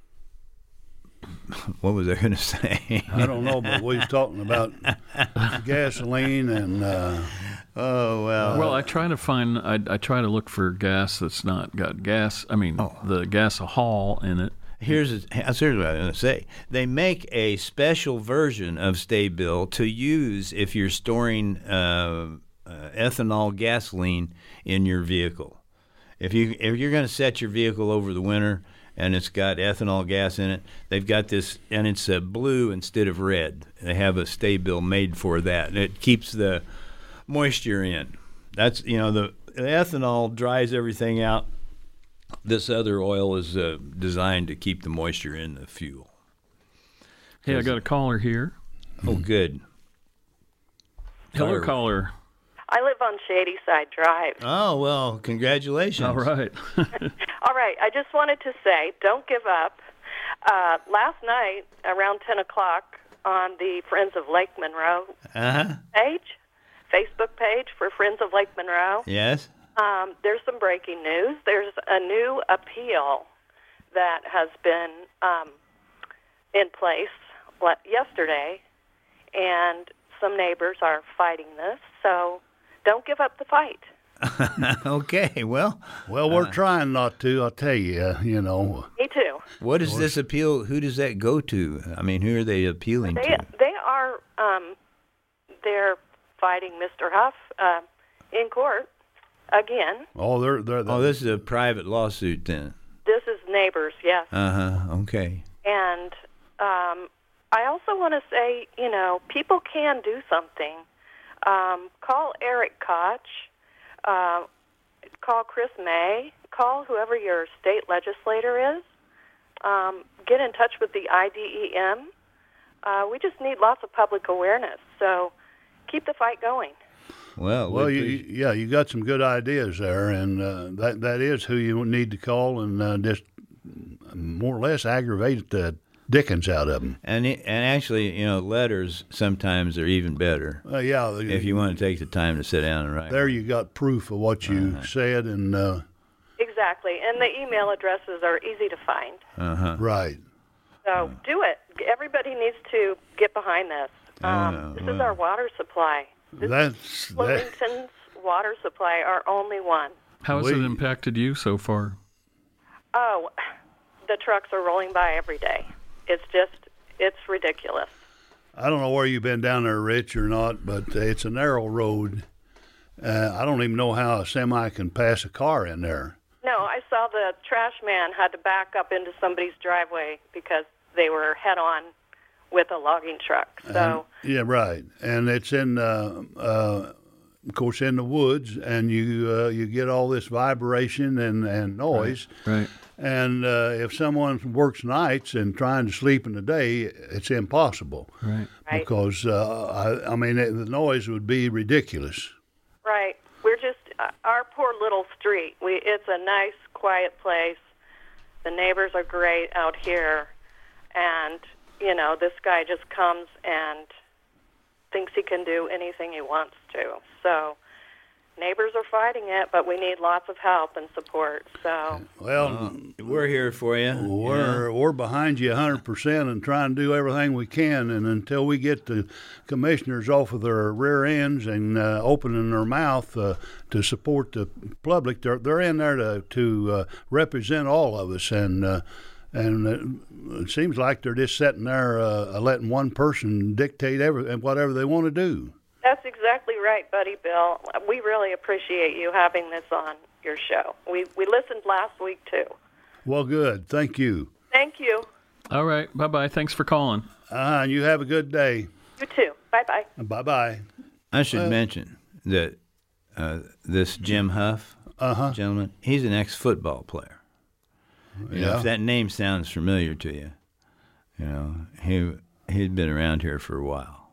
Speaker 4: what was I going to say?
Speaker 3: I don't know, but we was talking about gasoline and uh,
Speaker 4: Oh well.
Speaker 2: Well, I try to find. I, I try to look for gas that's not got gas. I mean,
Speaker 4: Oh.
Speaker 2: the gasohol in it.
Speaker 4: Here's a, here's what I was going to say. They make a special version of Sta-Bil to use if you're storing uh, uh, ethanol gasoline in your vehicle. If you if you're going to set your vehicle over the winter and it's got ethanol gas in it, they've got this, and it's uh, blue instead of red. They have a Sta-Bil made for that, and it keeps the moisture in. That's you know the, the ethanol dries everything out. This other oil is uh, designed to keep the moisture in the fuel.
Speaker 2: Hey, I got a caller here.
Speaker 4: Oh, good.
Speaker 2: Hello,
Speaker 4: Fire-
Speaker 2: caller.
Speaker 6: I live on Shady Side Drive.
Speaker 4: Oh, well, congratulations.
Speaker 2: All right.
Speaker 6: All right, I just wanted to say, don't give up. Uh, last night, around ten o'clock, on the Friends of Lake Monroe
Speaker 4: Uh-huh.
Speaker 6: page, Facebook page for Friends of Lake Monroe,
Speaker 4: Yes?
Speaker 6: um, there's some breaking news. There's a new appeal that has been um, in place le- yesterday, and some neighbors are fighting this, so don't give up the fight.
Speaker 4: Okay, well,
Speaker 3: Well, we're trying not to. I'll tell you. Uh, you know,
Speaker 6: Me too.
Speaker 4: what does this appeal, who does that go to? I mean, who are they appealing
Speaker 6: They
Speaker 4: to?
Speaker 6: they are um, they're fighting Mister Huff uh, in court again.
Speaker 3: oh, they're they're.
Speaker 4: Oh, this is a private lawsuit then.
Speaker 6: This is neighbors, yes.
Speaker 4: Uh-huh, okay.
Speaker 6: And um, I also want to say, you know, people can do something. Um, call Eric Koch. Uh, call Chris May. Call whoever your state legislator is. Um, get in touch with the I D E M. Uh, we just need lots of public awareness. So keep the fight going.
Speaker 4: Well,
Speaker 3: Well,
Speaker 4: we
Speaker 3: you,
Speaker 4: appreciate-
Speaker 3: yeah, you got some good ideas there, and uh, that that is who you need to call, and uh, just more or less aggravate the dickens out of them.
Speaker 4: and it, and actually, you know, letters sometimes are even better
Speaker 3: Uh, yeah,
Speaker 4: if you want to take the time to sit down and write.
Speaker 3: there you got proof of what you said, and uh,
Speaker 6: Exactly. And the email addresses are easy to find.
Speaker 4: Uh-huh.
Speaker 3: right.
Speaker 6: So do it. Everybody needs to get behind this. Um,
Speaker 4: Oh,
Speaker 6: this is
Speaker 4: well.
Speaker 6: our water supply. This
Speaker 3: That's
Speaker 6: is
Speaker 3: that.
Speaker 6: Bloomington's water supply, our only one.
Speaker 2: How has it
Speaker 3: We-
Speaker 2: impacted you so far?
Speaker 6: Oh, the trucks are rolling by every day. It's just, it's ridiculous.
Speaker 3: I don't know where you've been down there, Rich, or not, but it's a narrow road. Uh, I don't even know how a semi can pass a car in there.
Speaker 6: No, I saw the trash man had to back up into somebody's driveway because they were head on with a logging truck. So,
Speaker 3: Yeah, right. And it's in, uh, uh, of course, in the woods, and you uh, you get all this vibration and, and noise.
Speaker 2: Right.
Speaker 3: And uh, if someone works nights and trying to sleep in the day, it's impossible.
Speaker 2: Right.
Speaker 6: Right.
Speaker 3: Because, uh, I, I mean, it, the noise would be ridiculous.
Speaker 6: right, we're just, uh, our poor little street, we, it's a nice, quiet place. The neighbors are great out here. And, you know, this guy just comes and thinks he can do anything he wants to. So neighbors are fighting it, but we need lots of help and support. So
Speaker 3: Well,
Speaker 4: We're here for you.
Speaker 3: we're we're behind you one hundred percent and trying to do everything we can. And until we get the commissioners off of their rear ends and uh, opening their mouth uh, to support the public, they're they're in there to to uh, represent all of us. And uh, and uh, it seems like they're just sitting there uh, letting one person dictate every whatever they want to do.
Speaker 6: that's exactly right, Buddy Bill. We really appreciate you having this on your show. We we listened last week too.
Speaker 3: Well, good. Thank you.
Speaker 6: Thank you.
Speaker 2: All right. Bye bye. Thanks for calling.
Speaker 3: Uh, and you have a good day.
Speaker 6: You too. Bye bye.
Speaker 3: Bye bye.
Speaker 4: I should mention that uh, this Jim Huff
Speaker 3: Uh-huh.
Speaker 4: gentleman, he's an ex-football player. You know,
Speaker 3: Yeah.
Speaker 4: if that name sounds familiar to you, you know, he he'd been around here for a while.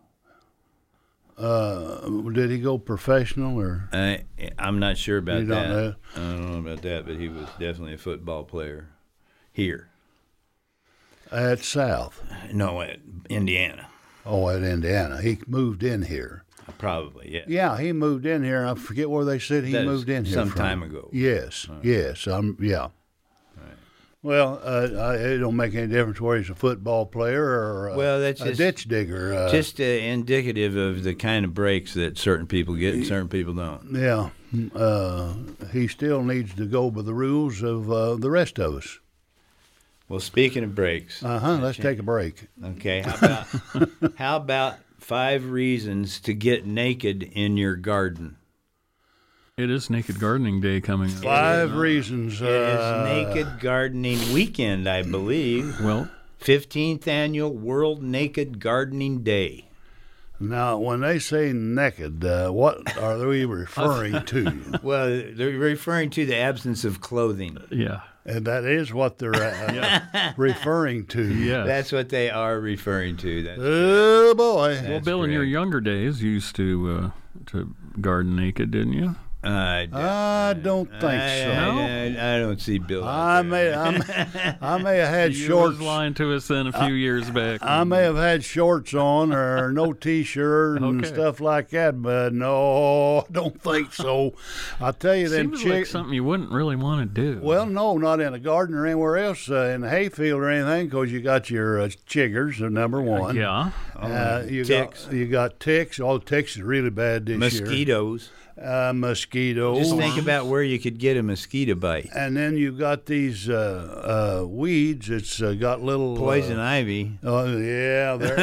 Speaker 3: Uh, did he go professional or?
Speaker 4: I, I'm not sure about
Speaker 3: You don't
Speaker 4: that.
Speaker 3: know?
Speaker 4: I don't know about that, but he was definitely a football player here.
Speaker 3: At South.
Speaker 4: No, at Indiana,
Speaker 3: Oh, at Indiana. He moved in here.
Speaker 4: probably. Yeah.
Speaker 3: Yeah, he moved in here. I forget where they said he
Speaker 4: That was
Speaker 3: moved in here
Speaker 4: some
Speaker 3: from.
Speaker 4: time ago.
Speaker 3: Yes, yes. Um, yeah. Well, uh, I, it don't make any difference whether he's a football player or uh,
Speaker 4: Well, that's
Speaker 3: a
Speaker 4: just-
Speaker 3: ditch digger. Uh,
Speaker 4: Just uh, indicative of the kind of breaks that certain people get and certain people don't.
Speaker 3: yeah. Uh, he still needs to go by the rules of uh, the rest of us.
Speaker 4: Well, speaking of breaks,
Speaker 3: Uh huh. Let's take a break.
Speaker 4: okay, how about how about five reasons to get naked in your garden?
Speaker 2: It is Naked Gardening Day coming up.
Speaker 3: Five reasons.
Speaker 4: It is
Speaker 3: uh,
Speaker 4: Naked Gardening Weekend, I believe.
Speaker 2: Well,
Speaker 4: fifteenth Annual World Naked Gardening Day.
Speaker 3: Now, when they say naked, uh, what are they referring to?
Speaker 4: Well, they're referring to the absence of clothing.
Speaker 2: yeah.
Speaker 3: And that is what they're uh, referring to.
Speaker 2: Yeah.
Speaker 4: That's what they are referring to. That's
Speaker 3: Oh boy!
Speaker 2: Well, Bill, in your
Speaker 4: correct.
Speaker 2: younger days, you used to uh, to garden naked, didn't you?
Speaker 4: I,
Speaker 3: I don't think
Speaker 4: I,
Speaker 3: so.
Speaker 4: I, I, I don't see Bill.
Speaker 3: I may, I may, I may have had
Speaker 2: You
Speaker 3: shorts.
Speaker 2: was lying to us then a few years back.
Speaker 3: I may have had shorts on or no T-shirt and
Speaker 2: Okay.
Speaker 3: stuff like that, but no, I don't think so. I tell you, them
Speaker 2: Seems like
Speaker 3: chicks.
Speaker 2: something you wouldn't really want to do.
Speaker 3: Well, no, not in a garden or anywhere else, uh, in the hayfield or anything, because you got your uh, chiggers, uh, number one.
Speaker 2: yeah.
Speaker 3: Uh, you
Speaker 4: ticks.
Speaker 3: got you got ticks. All ticks is really bad this year.
Speaker 4: Mosquitoes.
Speaker 3: Uh, mosquitoes.
Speaker 4: Just think about where you could get a mosquito bite.
Speaker 3: And then you got these uh, uh, weeds. It's uh, got little
Speaker 4: Poison
Speaker 3: uh,
Speaker 4: ivy.
Speaker 3: Oh yeah, there.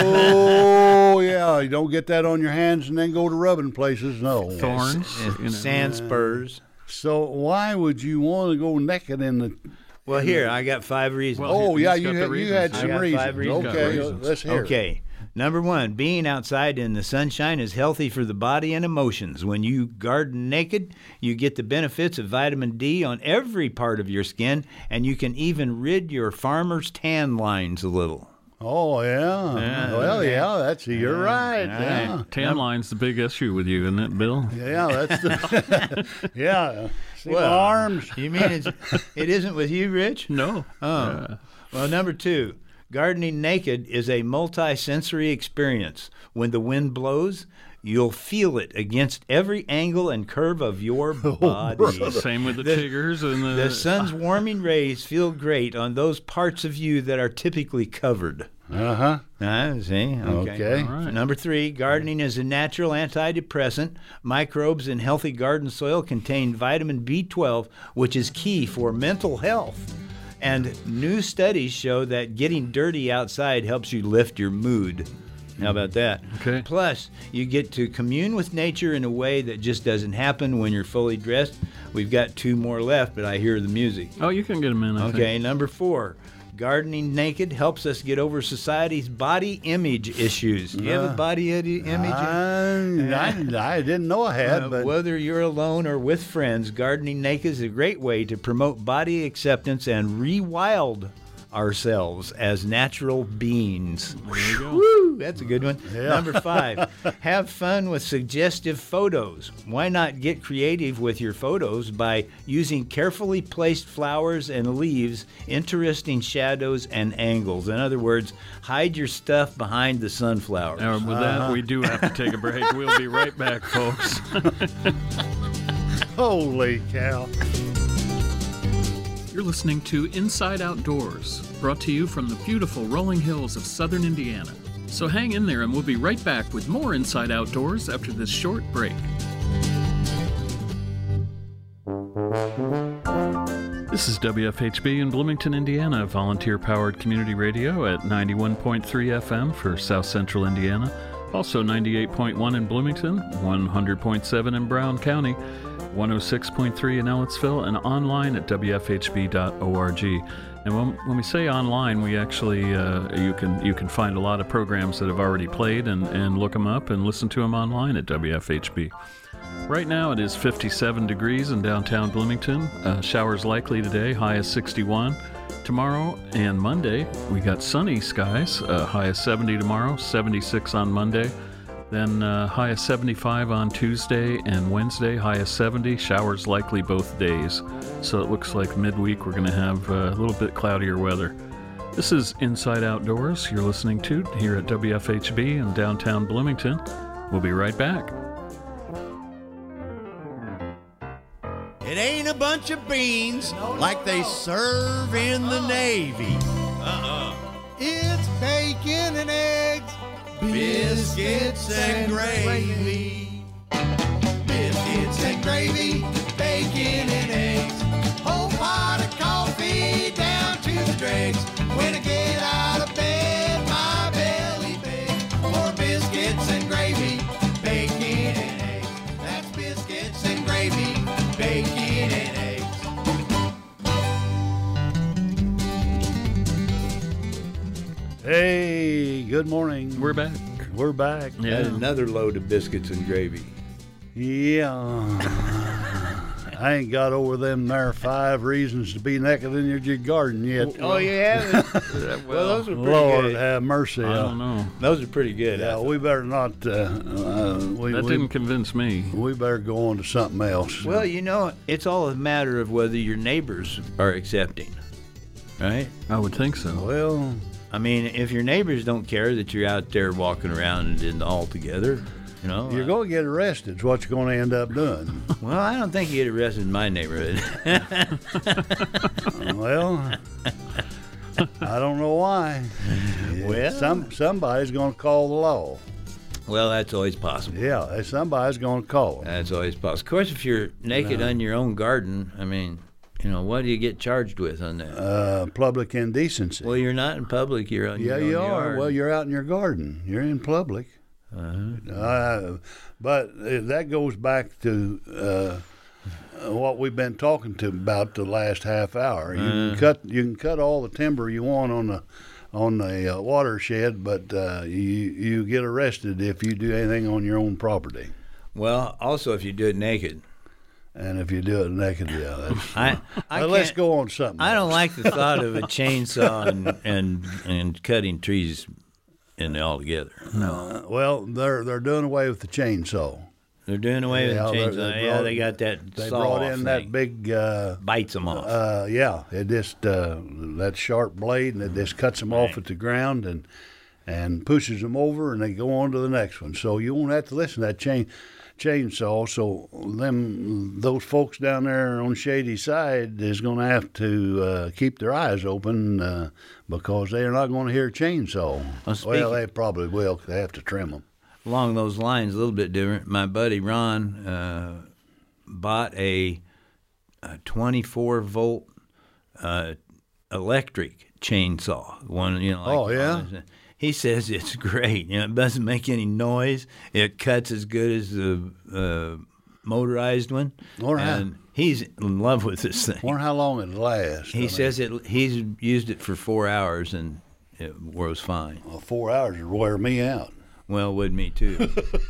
Speaker 3: Oh yeah, you don't get that on your hands and then go to rubbing places. No.
Speaker 2: Thorns.
Speaker 4: And
Speaker 2: you know.
Speaker 4: sand spurs.
Speaker 3: So why would you want to go naked in the?
Speaker 4: Well, here, I got five reasons.
Speaker 2: Well,
Speaker 3: Oh
Speaker 2: he's
Speaker 3: yeah,
Speaker 2: got
Speaker 3: you
Speaker 2: the
Speaker 3: had, you
Speaker 2: reasons.
Speaker 3: had
Speaker 2: I
Speaker 3: some
Speaker 4: got
Speaker 3: reasons.
Speaker 4: five reasons.
Speaker 3: Okay,
Speaker 2: Reasons.
Speaker 3: let's hear. it.
Speaker 4: Okay. Number one, being outside in the sunshine is healthy for the body and emotions. When you garden naked, you get the benefits of vitamin D on every part of your skin, and you can even rid your farmer's tan lines a little.
Speaker 3: Oh yeah.
Speaker 4: Yeah,
Speaker 3: well,
Speaker 4: okay.
Speaker 3: yeah. That's you're right.
Speaker 4: All
Speaker 3: Yeah.
Speaker 4: right.
Speaker 2: Tan line's the big issue with you, isn't it, Bill?
Speaker 3: Yeah, that's the. yeah. See
Speaker 4: Well,
Speaker 3: my arms.
Speaker 4: You mean it's, it isn't with you, Rich?
Speaker 2: No.
Speaker 4: Oh. Well, number two, gardening naked is a multi-sensory experience. When the wind blows, you'll feel it against every angle and curve of your body.
Speaker 2: Same with the,
Speaker 4: The-
Speaker 2: chiggers and the.
Speaker 4: The sun's warming rays feel great on those parts of you that are typically covered.
Speaker 3: Uh huh.
Speaker 4: Ah, see? Okay.
Speaker 3: Okay.
Speaker 2: All right.
Speaker 4: Number three, gardening is a natural antidepressant. Microbes in healthy garden soil contain vitamin B twelve, which is key for mental health. And new studies show that getting dirty outside helps you lift your mood. How about that?
Speaker 2: Okay.
Speaker 4: Plus, you get to commune with nature in a way that just doesn't happen when you're fully dressed. We've got two more left, but I hear the music.
Speaker 2: Oh, you can get them in. I
Speaker 4: Okay,
Speaker 2: think.
Speaker 4: number four. Gardening naked helps us get over society's body image issues. Do you have a body edi- image?
Speaker 3: I, I, I didn't know I had,
Speaker 4: Uh,
Speaker 3: but
Speaker 4: whether you're alone or with friends, gardening naked is a great way to promote body acceptance and rewild ourselves as natural beings. Woo, that's a good one. Number five, have fun with suggestive photos. Why not get creative with your photos by using carefully placed flowers and leaves, interesting shadows and angles? In other words, hide your stuff behind the sunflowers.
Speaker 2: Uh, with that, we do have to take a break. We'll be right back, folks.
Speaker 3: holy cow.
Speaker 2: You're listening to Inside Outdoors, brought to you from the beautiful rolling hills of southern Indiana. So hang in there and we'll be right back with more Inside Outdoors after this short break. This is W F H B in Bloomington, Indiana, volunteer-powered community radio at ninety-one point three F M for South Central Indiana, also ninety-eight point one in Bloomington, one hundred point seven in Brown County, one oh six point three in Ellettsville, and online at W F H B dot org. And when, when we say online, we actually uh, you can you can find a lot of programs that have already played and, and look them up and listen to them online at W F H B. Right now it is fifty-seven degrees in downtown Bloomington. Uh, showers likely today, high of sixty-one. Tomorrow and Monday we got sunny skies, uh, high of seventy tomorrow, seventy-six on Monday. Then uh, high of seventy-five on Tuesday and Wednesday, high of seventy, showers likely both days. So it looks like midweek we're going to have uh, a little bit cloudier weather. This is Inside Outdoors you're listening to here at W F H B in downtown Bloomington. We'll be right back.
Speaker 7: It ain't a bunch of beans like they serve in the Navy. Uh-uh. It's bacon and eggs, biscuits and gravy. Biscuits and gravy, bacon and eggs. Whole pot of coffee down to the dregs. When I get out of bed, my belly begs for biscuits and gravy, bacon and eggs. That's biscuits and gravy, bacon and eggs.
Speaker 3: Hey, good morning.
Speaker 2: We're back.
Speaker 3: We're back.
Speaker 4: Add another load of biscuits and gravy.
Speaker 3: Yeah. I ain't got over them there five reasons to be naked in your, your garden yet.
Speaker 4: Oh, you haven't? Well, those are pretty
Speaker 3: Lord
Speaker 4: good.
Speaker 3: have mercy.
Speaker 2: I
Speaker 3: uh,
Speaker 2: don't know.
Speaker 4: Those are pretty good.
Speaker 3: Yeah, we better not. Uh, uh, we,
Speaker 2: That
Speaker 3: we,
Speaker 2: didn't convince me.
Speaker 3: we better go on to something else.
Speaker 4: Well, you know, it's all a matter of whether your neighbors are accepting, right?
Speaker 2: I would think so.
Speaker 3: Well,
Speaker 4: I mean, if your neighbors don't care that you're out there walking around and all together, you know.
Speaker 3: you're
Speaker 4: uh,
Speaker 3: going to get arrested. Is what you're going to end up doing.
Speaker 4: Well, I don't think you get arrested in my neighborhood.
Speaker 3: Well, I don't know why.
Speaker 4: Well-
Speaker 3: some somebody's going to call the law.
Speaker 4: Well, that's always possible.
Speaker 3: Yeah, somebody's going to call.
Speaker 4: That's always possible. Of course, if you're naked on your own garden, I mean, you know, what do you get charged with on that?
Speaker 3: Uh, public indecency.
Speaker 4: Well, you're not in public. You're on
Speaker 3: yeah,
Speaker 4: your own
Speaker 3: you are.
Speaker 4: yard.
Speaker 3: Well, you're out in your garden. You're in public.
Speaker 4: Uh-huh.
Speaker 3: Uh, but uh, that goes back to uh, what we've been talking to about the last half hour. You
Speaker 4: Uh.
Speaker 3: can cut you can cut all the timber you want on the on the uh, watershed, but uh, you you get arrested if you do anything on your own property.
Speaker 4: Well, also, if you do it naked.
Speaker 3: And if you do it naked, yeah. That's,
Speaker 4: I, I
Speaker 3: well, let's
Speaker 4: can't-
Speaker 3: go on something.
Speaker 4: I don't
Speaker 3: else.
Speaker 4: like the thought of a chainsaw and and, and cutting trees in all together.
Speaker 3: Uh, well, they're they're doing away with the chainsaw.
Speaker 4: They're doing away
Speaker 3: Yeah,
Speaker 4: with the
Speaker 3: they're-
Speaker 4: chainsaw.
Speaker 3: they
Speaker 4: Yeah,
Speaker 3: brought-
Speaker 4: they got that
Speaker 3: They
Speaker 4: saw
Speaker 3: brought
Speaker 4: off
Speaker 3: in that
Speaker 4: thing.
Speaker 3: big. Uh,
Speaker 4: bites them off.
Speaker 3: Uh, yeah, it just uh, that sharp blade, and it just cuts them off at the ground and and pushes them over, and they go on to the next one. So you won't have to listen to that chain chainsaw. So them those folks down there on Shady Side is going to have to uh, keep their eyes open uh, because they are not going to hear a chainsaw.
Speaker 4: Well, speaking-
Speaker 3: well, they probably will. 'Cause they have to trim them.
Speaker 4: Along those lines, a little bit different. My buddy Ron uh, bought a, a twenty-four volt uh, electric chainsaw. One, you know. Like
Speaker 3: Oh, yeah?
Speaker 4: He says it's great. You know, it doesn't make any noise. It cuts as good as the uh, motorized one.
Speaker 3: Or how-
Speaker 4: and he's in love with this thing.
Speaker 3: Wonder how long it lasts.
Speaker 4: He says it. He's used it for four hours and it was fine.
Speaker 3: well, four hours would wear me out.
Speaker 4: Well, would me too.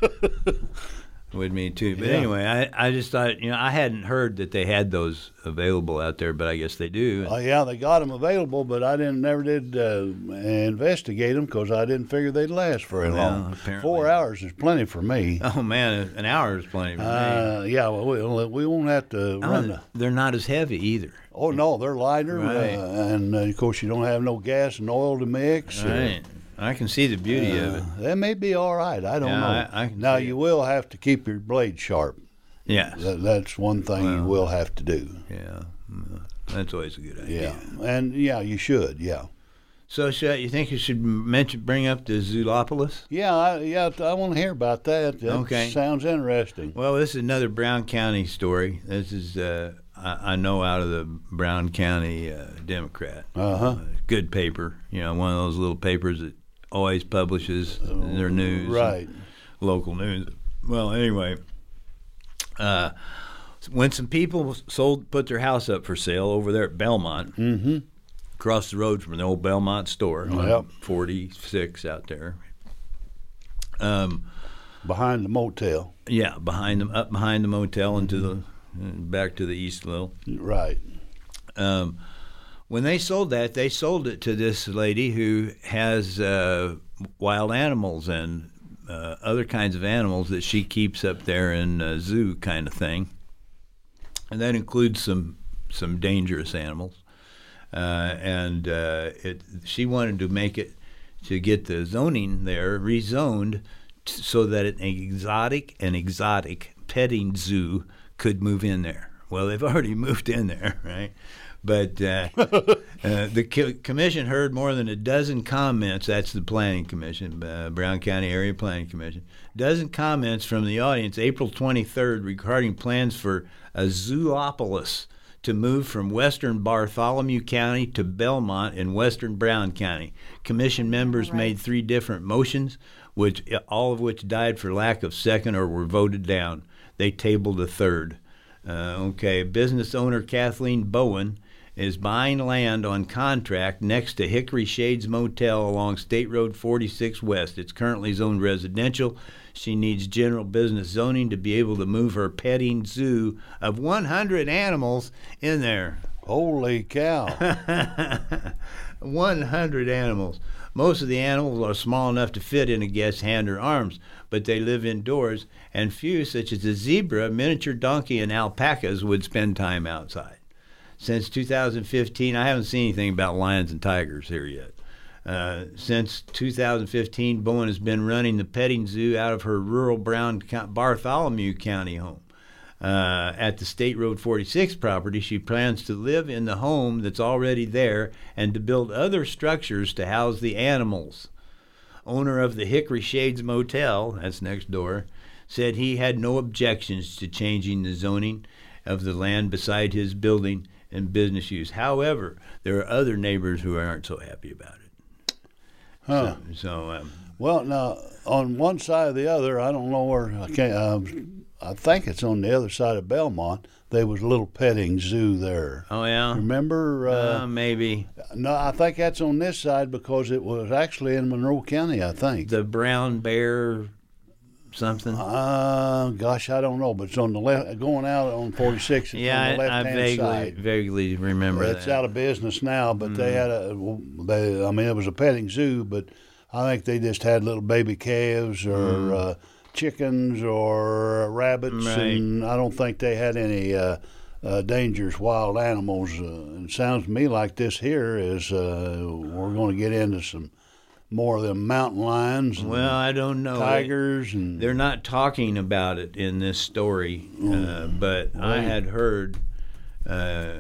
Speaker 4: Would me too. But
Speaker 3: Yeah.
Speaker 4: anyway, I, I just thought, you know, I hadn't heard that they had those available out there, but I guess they do.
Speaker 3: Oh yeah, they got them available, but I didn't never did uh, investigate them because I didn't figure they'd last very
Speaker 4: Well,
Speaker 3: long.
Speaker 4: apparently.
Speaker 3: Four hours is plenty for me.
Speaker 4: Oh man, an hour is plenty for me.
Speaker 3: Uh, yeah, well, we, we won't have to
Speaker 4: Oh,
Speaker 3: run. The,
Speaker 4: they're not as heavy either.
Speaker 3: oh no, they're lighter,
Speaker 4: Right.
Speaker 3: uh, and uh, of course you don't have no gas and oil to mix. uh,
Speaker 4: Right. I can see the beauty of it.
Speaker 3: That may be all right. I don't
Speaker 4: Yeah,
Speaker 3: know.
Speaker 4: I- I can
Speaker 3: now
Speaker 4: see
Speaker 3: you
Speaker 4: it.
Speaker 3: will have to keep your blade sharp.
Speaker 4: Yes.
Speaker 3: That, that's one thing you
Speaker 4: Well.
Speaker 3: will have to do.
Speaker 4: Yeah. Mm, That's always a good idea.
Speaker 3: Yeah, and yeah, you should. Yeah.
Speaker 4: So, should, you think you should mention, bring up the Zoolopolis?
Speaker 3: Yeah, I, yeah, I want to hear about that. That
Speaker 4: Okay.
Speaker 3: sounds interesting.
Speaker 4: Well, this is another Brown County story. This is, uh, I, I know, out of the Brown County uh, Democrat.
Speaker 3: Uh-huh.
Speaker 4: Good paper. You know, one of those little papers that always publishes their news.
Speaker 3: Right.
Speaker 4: Local news. Well, anyway, uh, when some people sold, put their house up for sale over there at Belmont,
Speaker 3: Mm-hmm.
Speaker 4: across the road from the old Belmont store, on
Speaker 3: Yep.
Speaker 4: forty-six out there. Um,
Speaker 3: Behind the motel.
Speaker 4: yeah, behind them, up behind the motel and to the back to the east a little.
Speaker 3: Right.
Speaker 4: Um, when they sold that, they sold it to this lady who has uh, wild animals and uh, other kinds of animals that she keeps up there in a zoo kind of thing, and that includes some some dangerous animals. Uh, and uh, it, she wanted to make it to get the zoning there rezoned t- so that an exotic an exotic petting zoo could move in there. Well, they've already moved in there, right? But uh, uh, the co- commission heard more than a dozen comments. That's the Planning Commission, uh, Brown County Area Planning Commission. Dozen comments from the audience April twenty-third regarding plans for a zoopolis to move from western Bartholomew County to Belmont in western Brown County. Commission members made three different motions, which all of which died for lack of second or were voted down. They tabled a third. Uh, okay, business owner Kathleen Bowen is buying land on contract next to Hickory Shades Motel along State Road forty-six West. It's currently zoned residential. She needs general business zoning to be able to move her petting zoo of one hundred animals in there.
Speaker 3: Holy cow.
Speaker 4: one hundred animals. Most of the animals are small enough to fit in a guest's hand or arms, but they live indoors, and few, such as a zebra, miniature donkey, and alpacas, would spend time outside. Since two thousand fifteen, I haven't seen anything about lions and tigers here yet. Uh, since two thousand fifteen, Bowen has been running the petting zoo out of her rural Brown Bartholomew County home. Uh, at the State Road forty-six property, she plans to live in the home that's already there and to build other structures to house the animals. Owner of the Hickory Shades Motel, that's next door, said he had no objections to changing the zoning of the land beside his building and business use. However, there are other neighbors who aren't so happy about it.
Speaker 3: Huh.
Speaker 4: So, so um,
Speaker 3: well, now, on one side or the other, I don't know where, I can't, um, I think it's on the other side of Belmont, there was a little petting zoo there.
Speaker 4: Oh, yeah?
Speaker 3: Remember? Uh,
Speaker 4: uh, maybe.
Speaker 3: No, I think that's on this side because it was actually in Monroe County, I think.
Speaker 4: The brown bear something?
Speaker 3: Uh, gosh, I don't know, but it's on the left, going out on forty-six, it's
Speaker 4: yeah,
Speaker 3: on the
Speaker 4: I, I
Speaker 3: left-hand
Speaker 4: vaguely,
Speaker 3: side.
Speaker 4: vaguely remember
Speaker 3: Well,
Speaker 4: that.
Speaker 3: it's out of business now, but
Speaker 4: Mm.
Speaker 3: they had a, they, I mean, it was a petting zoo, but I think they just had little baby calves or
Speaker 4: Mm.
Speaker 3: uh, chickens or rabbits,
Speaker 4: Right.
Speaker 3: and I don't think they had any uh, uh, dangerous wild animals. Uh, it sounds to me like this here is uh, we're going to get into some more of them mountain lions and
Speaker 4: Well, I don't know.
Speaker 3: tigers. and
Speaker 4: They're not talking about it in this story, uh, but I had heard. Uh,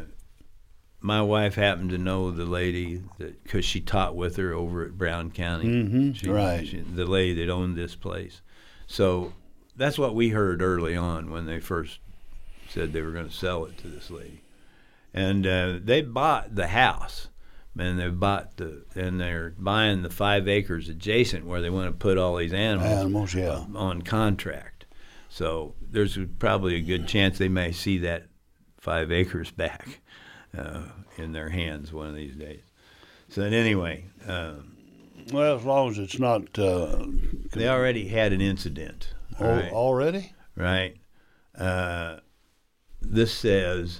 Speaker 4: my wife happened to know the lady that because she taught with her over at Brown County.
Speaker 3: Mhm,
Speaker 4: She-
Speaker 3: right.
Speaker 4: she- the lady that owned this place. So that's what we heard early on when they first said they were going to sell it to this lady, and uh, they bought the house. And they bought the, and they're buying the five acres adjacent where they want to put all these animals,
Speaker 3: Animals, yeah.
Speaker 4: on contract. So there's probably a good chance they may see that five acres back uh, in their hands one of these days. So anyway, um,
Speaker 3: Well, as long as it's not uh,
Speaker 4: they already had an incident.
Speaker 3: al-
Speaker 4: Right.
Speaker 3: already.
Speaker 4: right? Uh, this says.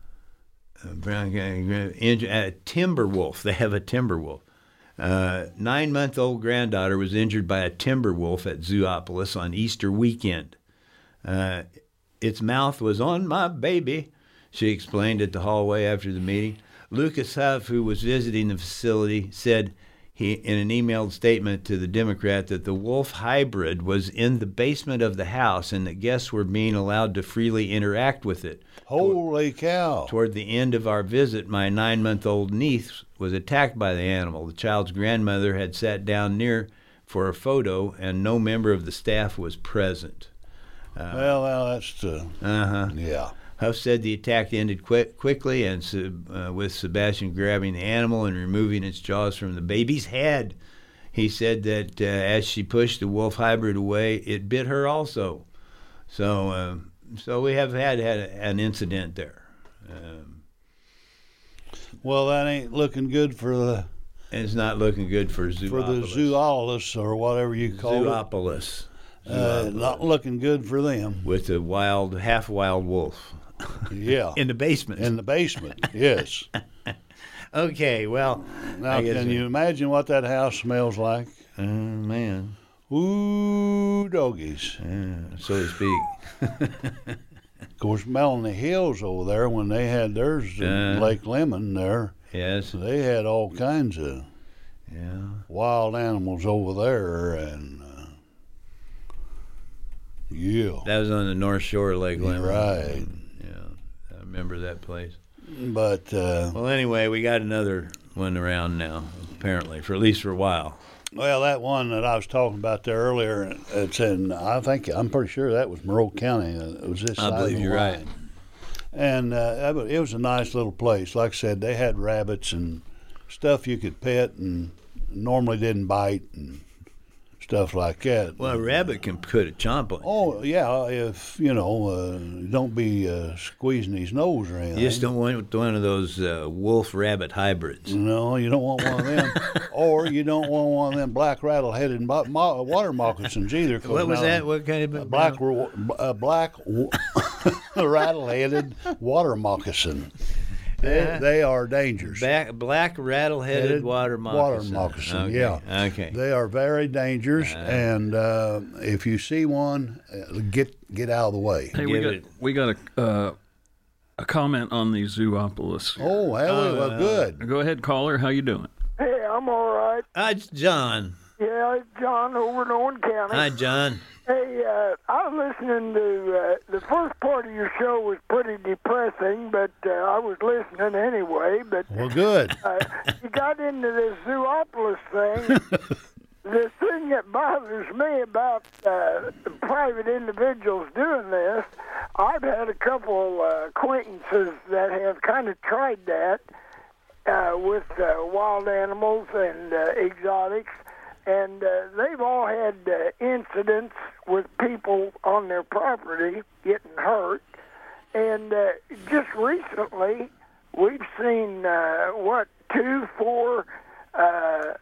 Speaker 4: Uh, Brown County, inj- uh, timber wolf. They have a timber wolf. Uh, nine-month-old granddaughter was injured by a timber wolf at Zoopolis on Easter weekend. Uh, its mouth was on my baby, she explained at the hallway after the meeting. Lucas Huff, who was visiting the facility, said he, in an emailed statement to the Democrat that the wolf hybrid was in the basement of the house and that guests were being allowed to freely interact with it.
Speaker 3: Holy cow.
Speaker 4: Toward the end of our visit, my nine-month-old niece was attacked by the animal. The child's grandmother had sat down near for a photo, and no member of the staff was present. Uh,
Speaker 3: Well, well, that's, uh,
Speaker 4: uh-huh.
Speaker 3: yeah.
Speaker 4: Huff said the attack ended quick, quickly and uh, with Sebastian grabbing the animal and removing its jaws from the baby's head. He said that uh, as she pushed the wolf hybrid away, it bit her also. So uh, so we have had, had an incident there. Um,
Speaker 3: Well, that ain't looking good for the
Speaker 4: and it's not looking good for Zoopolis.
Speaker 3: for the zoologist or whatever you call it.
Speaker 4: Zoopolis.
Speaker 3: Uh, not looking good for them.
Speaker 4: With a wild, half-wild wolf.
Speaker 3: Yeah.
Speaker 4: In the basement.
Speaker 3: In the basement, yes.
Speaker 4: Okay, well.
Speaker 3: Now,
Speaker 4: I guess
Speaker 3: can
Speaker 4: we-
Speaker 3: you imagine what that house smells like?
Speaker 4: Oh, man.
Speaker 3: Ooh, doggies.
Speaker 4: Yeah, so to speak.
Speaker 3: Of course, Melanie Hills over there, when they had theirs in
Speaker 4: Uh.
Speaker 3: Lake Lemon there,
Speaker 4: Yes.
Speaker 3: they had all kinds of
Speaker 4: Yeah.
Speaker 3: wild animals over there. And, uh, yeah.
Speaker 4: That was on the North Shore of Lake Lemon.
Speaker 3: Right.
Speaker 4: Yeah, I remember that place.
Speaker 3: But, uh,
Speaker 4: Well, anyway, we got another one around now, apparently, for at least for a while.
Speaker 3: well, that one that I was talking about there earlier, it's in, I think, I'm pretty sure that was Monroe County. Uh, It was this
Speaker 4: I
Speaker 3: side
Speaker 4: believe
Speaker 3: of the
Speaker 4: you're
Speaker 3: line.
Speaker 4: right.
Speaker 3: And uh, that was- it was a nice little place. Like I said, they had rabbits and stuff you could pet and normally didn't bite and stuff like that.
Speaker 4: Well, a rabbit can put a chomp on you.
Speaker 3: Oh yeah, if you know, uh, don't be uh, squeezing his nose or anything.
Speaker 4: You just don't want one of those uh, wolf-rabbit hybrids.
Speaker 3: No, you don't want one of them, or you don't want one of them black rattle-headed mo- mo- water moccasins either.
Speaker 4: What was
Speaker 3: now,
Speaker 4: that? What kind of
Speaker 3: a black a black rattle-headed water moccasin? They,
Speaker 4: Uh,
Speaker 3: they are dangerous.
Speaker 4: Back, black rattle-headed
Speaker 3: Headed
Speaker 4: water moccasin.
Speaker 3: Water moccasin,
Speaker 4: okay.
Speaker 3: yeah.
Speaker 4: Okay.
Speaker 3: They are very dangerous,
Speaker 4: Uh,
Speaker 3: and uh, if you see one, uh, get get out of the way.
Speaker 2: Hey, we
Speaker 4: Give
Speaker 2: got
Speaker 4: it-
Speaker 2: we got a uh, a comment on the Zoopolis.
Speaker 3: Oh, have we? Well, good.
Speaker 2: Go ahead, caller. How you doing?
Speaker 8: Hey, I'm all right.
Speaker 4: Hi, it's John.
Speaker 8: Yeah, it's John over in Owen County.
Speaker 4: Hi, John.
Speaker 8: Hey, uh, I was listening to uh, the first part of your show was pretty depressing, but uh, I was listening anyway. But
Speaker 3: Well, good.
Speaker 8: uh, you got into this Zoopolis thing. The thing that bothers me about uh, private individuals doing this, I've had a couple uh, acquaintances that have kind of tried that uh, with uh, wild animals and uh, exotics. And uh, they've all had uh, incidents with people on their property getting hurt. And uh, just recently, we've seen, uh, what, two, four uh,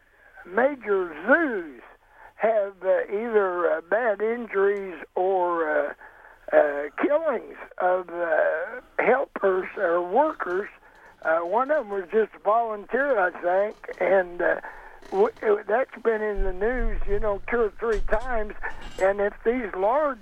Speaker 8: major zoos have uh, either uh, bad injuries or uh, uh, killings of uh, helpers or workers. Uh, one of them was just a volunteer, I think, and uh, w- that's been in the news, you know, two or three times. And if these large,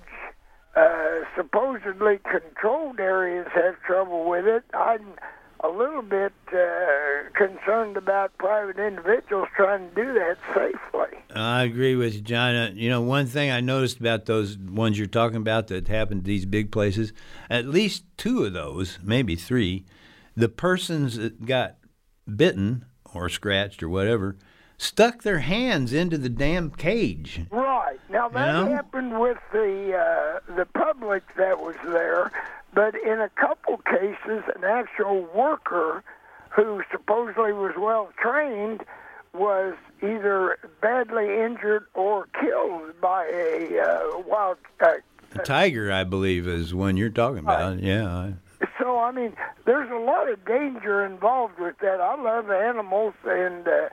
Speaker 8: uh, supposedly controlled areas have trouble with it, I'm a little bit uh, concerned about private individuals trying to do that safely.
Speaker 4: I agree with you, John. Uh, you know, one thing I noticed about those ones you're talking about that happened to these big places, at least two of those, maybe three, the persons that got bitten or scratched or whatever stuck their hands into the damn cage.
Speaker 8: Right. Now, that
Speaker 4: You know?
Speaker 8: happened with the uh, the public that was there, but in a couple cases, an actual worker who supposedly was well trained was either badly injured or killed by a uh, wild. Uh,
Speaker 4: A tiger, I believe, is one you're talking about. Yeah. I-
Speaker 8: so, I mean, there's a lot of danger involved with that. I love animals, and uh,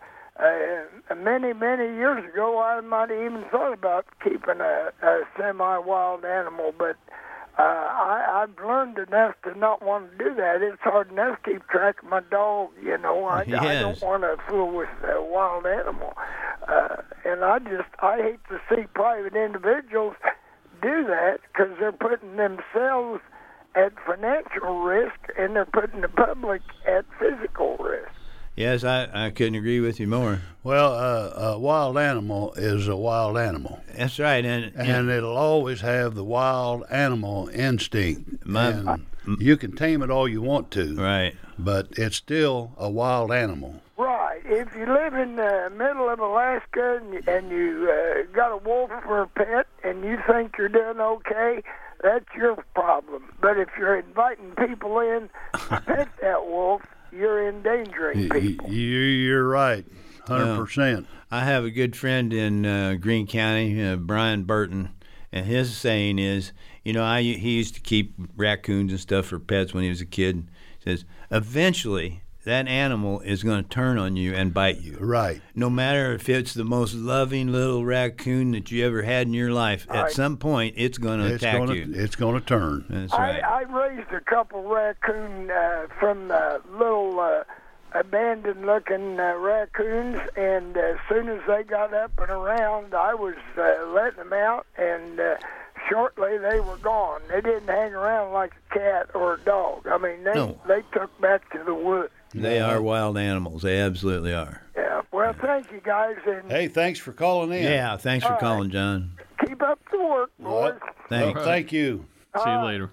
Speaker 8: uh, many, many years ago, I might have even thought about keeping a, a semi-wild animal, but uh, I, I've learned enough to not want to do that. It's hard enough to keep track of my dog, you know. I,
Speaker 4: Yes.
Speaker 8: I don't want to fool with a wild animal. Uh, and I just, I hate to see private individuals do that because they're putting themselves at financial risk and they're putting the public at physical risk.
Speaker 4: Yes, I, I couldn't agree with you more.
Speaker 3: Well, uh, a wild animal is a wild animal,
Speaker 4: That's right. And, and,
Speaker 3: and it'll always have the wild animal instinct.
Speaker 4: My-
Speaker 3: and you can tame it all you want to,
Speaker 4: right.
Speaker 3: but it's still a wild animal.
Speaker 8: Right. If you live in the middle of Alaska and you, and you uh, got a wolf for a pet and you think you're doing okay, that's your problem. But if you're inviting people in to pet that wolf, you're endangering
Speaker 3: Y-
Speaker 8: people.
Speaker 3: y- You're right, one hundred percent.
Speaker 4: I have a good friend in uh, Greene County, uh, Brian Burton, and his saying is, you know, I he used to keep raccoons and stuff for pets when he was a kid. He says, eventually that animal is going to turn on you and bite you.
Speaker 3: Right.
Speaker 4: No matter if it's the most loving little raccoon that you ever had in your life, at
Speaker 8: Right.
Speaker 4: some point it's going to
Speaker 3: It's
Speaker 4: attack
Speaker 3: gonna,
Speaker 4: you.
Speaker 3: it's going to turn.
Speaker 4: That's
Speaker 8: I,
Speaker 4: right.
Speaker 8: I raised a couple raccoon uh, from uh, little uh, abandoned-looking uh, raccoons, and as soon as they got up and around, I was uh, letting them out, and uh, shortly they were gone. They didn't hang around like a cat or a dog. I mean, they
Speaker 4: No.
Speaker 8: they took back to the woods.
Speaker 4: They are wild animals. They absolutely are.
Speaker 8: Yeah. Well, thank you guys, and
Speaker 3: Hey, thanks for calling in.
Speaker 4: Yeah, thanks for
Speaker 8: All right.
Speaker 4: calling, John.
Speaker 8: keep up the work, boys.
Speaker 3: Well,
Speaker 4: Thanks.
Speaker 3: thank you.
Speaker 2: See you later.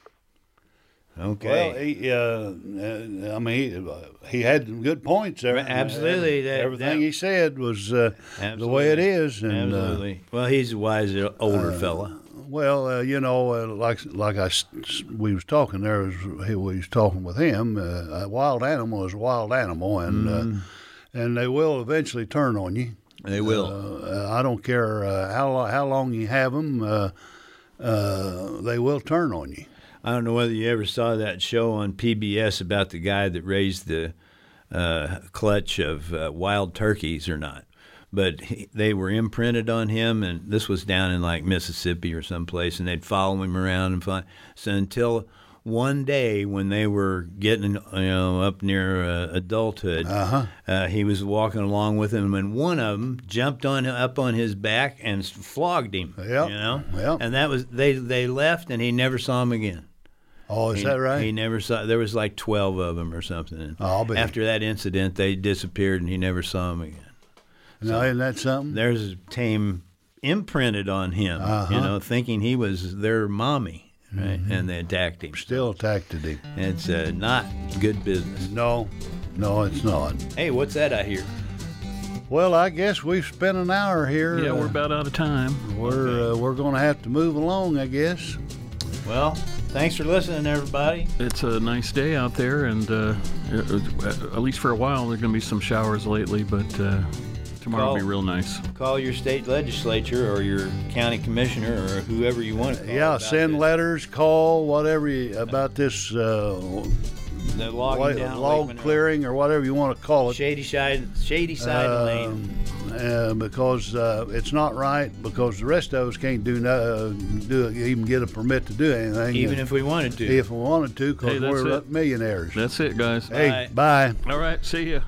Speaker 4: Okay.
Speaker 3: Well, he, uh, uh, I mean, he, he had some good points there.
Speaker 4: Right, absolutely. That-
Speaker 3: Everything
Speaker 4: that-
Speaker 3: he said was uh, the way it is. And, uh,
Speaker 4: Absolutely. Well, he's a wise older fella.
Speaker 3: well, uh, you know, uh, like like I s- s- we was talking there, was, he we was talking with him. Uh, a wild animal is a wild animal, and
Speaker 4: Mm.
Speaker 3: uh, and they will eventually turn on you.
Speaker 4: They will.
Speaker 3: Uh, I don't care uh, how lo- how long you have them. Uh, uh, they will turn on you.
Speaker 4: I don't know whether you ever saw that show on P B S about the guy that raised the uh, clutch of uh, wild turkeys or not. But he, they were imprinted on him, and this was down in like Mississippi or someplace, and they'd follow him around and find. So until one day when they were getting, you know, up near uh, adulthood,
Speaker 3: Uh-huh.
Speaker 4: uh, he was walking along with him, and one of them jumped on up on his back and flogged him.
Speaker 3: Yep.
Speaker 4: You know,
Speaker 3: Yep.
Speaker 4: and that was they. They left, and he never saw him again.
Speaker 3: Oh, is
Speaker 4: He-
Speaker 3: that right?
Speaker 4: He never saw. There was like twelve of them or something. And
Speaker 3: Oh, I'll bet.
Speaker 4: after that incident, they disappeared, and he never saw them again.
Speaker 3: Now, isn't that something?
Speaker 4: There's a tame imprinted on him,
Speaker 3: Uh-huh.
Speaker 4: you know, thinking he was their mommy, right?
Speaker 3: Mm-hmm.
Speaker 4: And they attacked him.
Speaker 3: Still attacked him.
Speaker 4: It's uh, not good business.
Speaker 3: No, no, it's not.
Speaker 4: Hey, what's that I hear?
Speaker 3: Well, I guess we've spent an hour here.
Speaker 2: Yeah, we're
Speaker 3: Uh,
Speaker 2: about out of time.
Speaker 3: We're uh, we're going to have to move along, I guess.
Speaker 4: Well, thanks for listening, everybody.
Speaker 2: It's a nice day out there, and uh, uh, at least for a while, there are going to be some showers lately, but uh, tomorrow will be
Speaker 4: Call-
Speaker 2: real nice.
Speaker 4: Call your state legislature or your county commissioner or whoever you want to call.
Speaker 3: Yeah,
Speaker 4: about
Speaker 3: send
Speaker 4: this.
Speaker 3: letters, call, whatever you, about this uh,
Speaker 4: The logging
Speaker 3: wa-
Speaker 4: down
Speaker 3: log
Speaker 4: Lake Monroe.
Speaker 3: clearing or whatever you want to call it.
Speaker 4: Shady side, shady side
Speaker 3: Um,
Speaker 4: lane.
Speaker 3: uh, because uh, it's not right. Because the rest of us can't do no, uh, do even get a permit to do anything.
Speaker 4: Even
Speaker 3: uh,
Speaker 4: if we wanted to.
Speaker 3: if we wanted to, because
Speaker 2: Hey, that's
Speaker 3: we're
Speaker 2: it.
Speaker 3: millionaires.
Speaker 2: That's it, guys.
Speaker 3: Hey, bye.
Speaker 2: All right, see ya.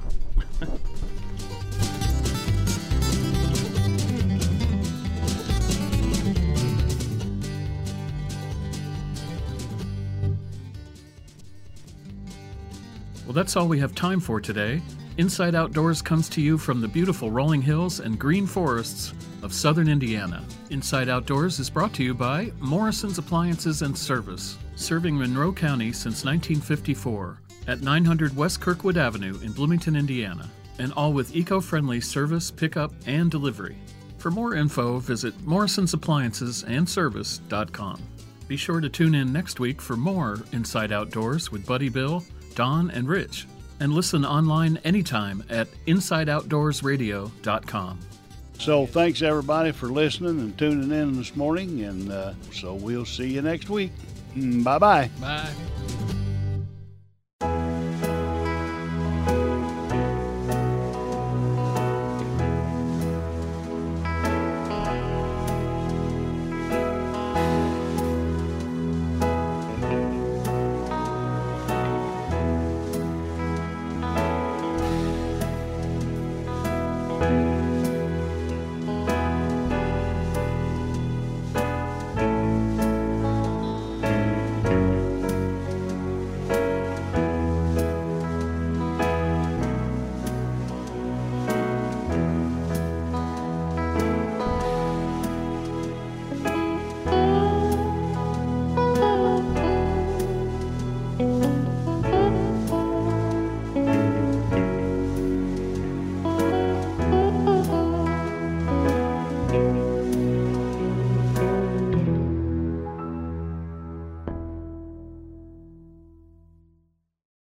Speaker 2: Well, that's all we have time for today. Inside Outdoors comes to you from the beautiful rolling hills and green forests of southern Indiana. Inside Outdoors is brought to you by Morrison's Appliances and Service, serving Monroe County since nineteen fifty-four at nine hundred West Kirkwood Avenue in Bloomington, Indiana, and all with eco-friendly service, pickup, and delivery. For more info, visit morrisons appliances and service dot com. Be sure to tune in next week for more Inside Outdoors with Buddy Bill, Don, and Rich, and listen online anytime at inside outdoors radio dot com.
Speaker 3: So thanks everybody for listening and tuning in this morning, and uh, so we'll see you next week. Bye bye.
Speaker 2: Bye.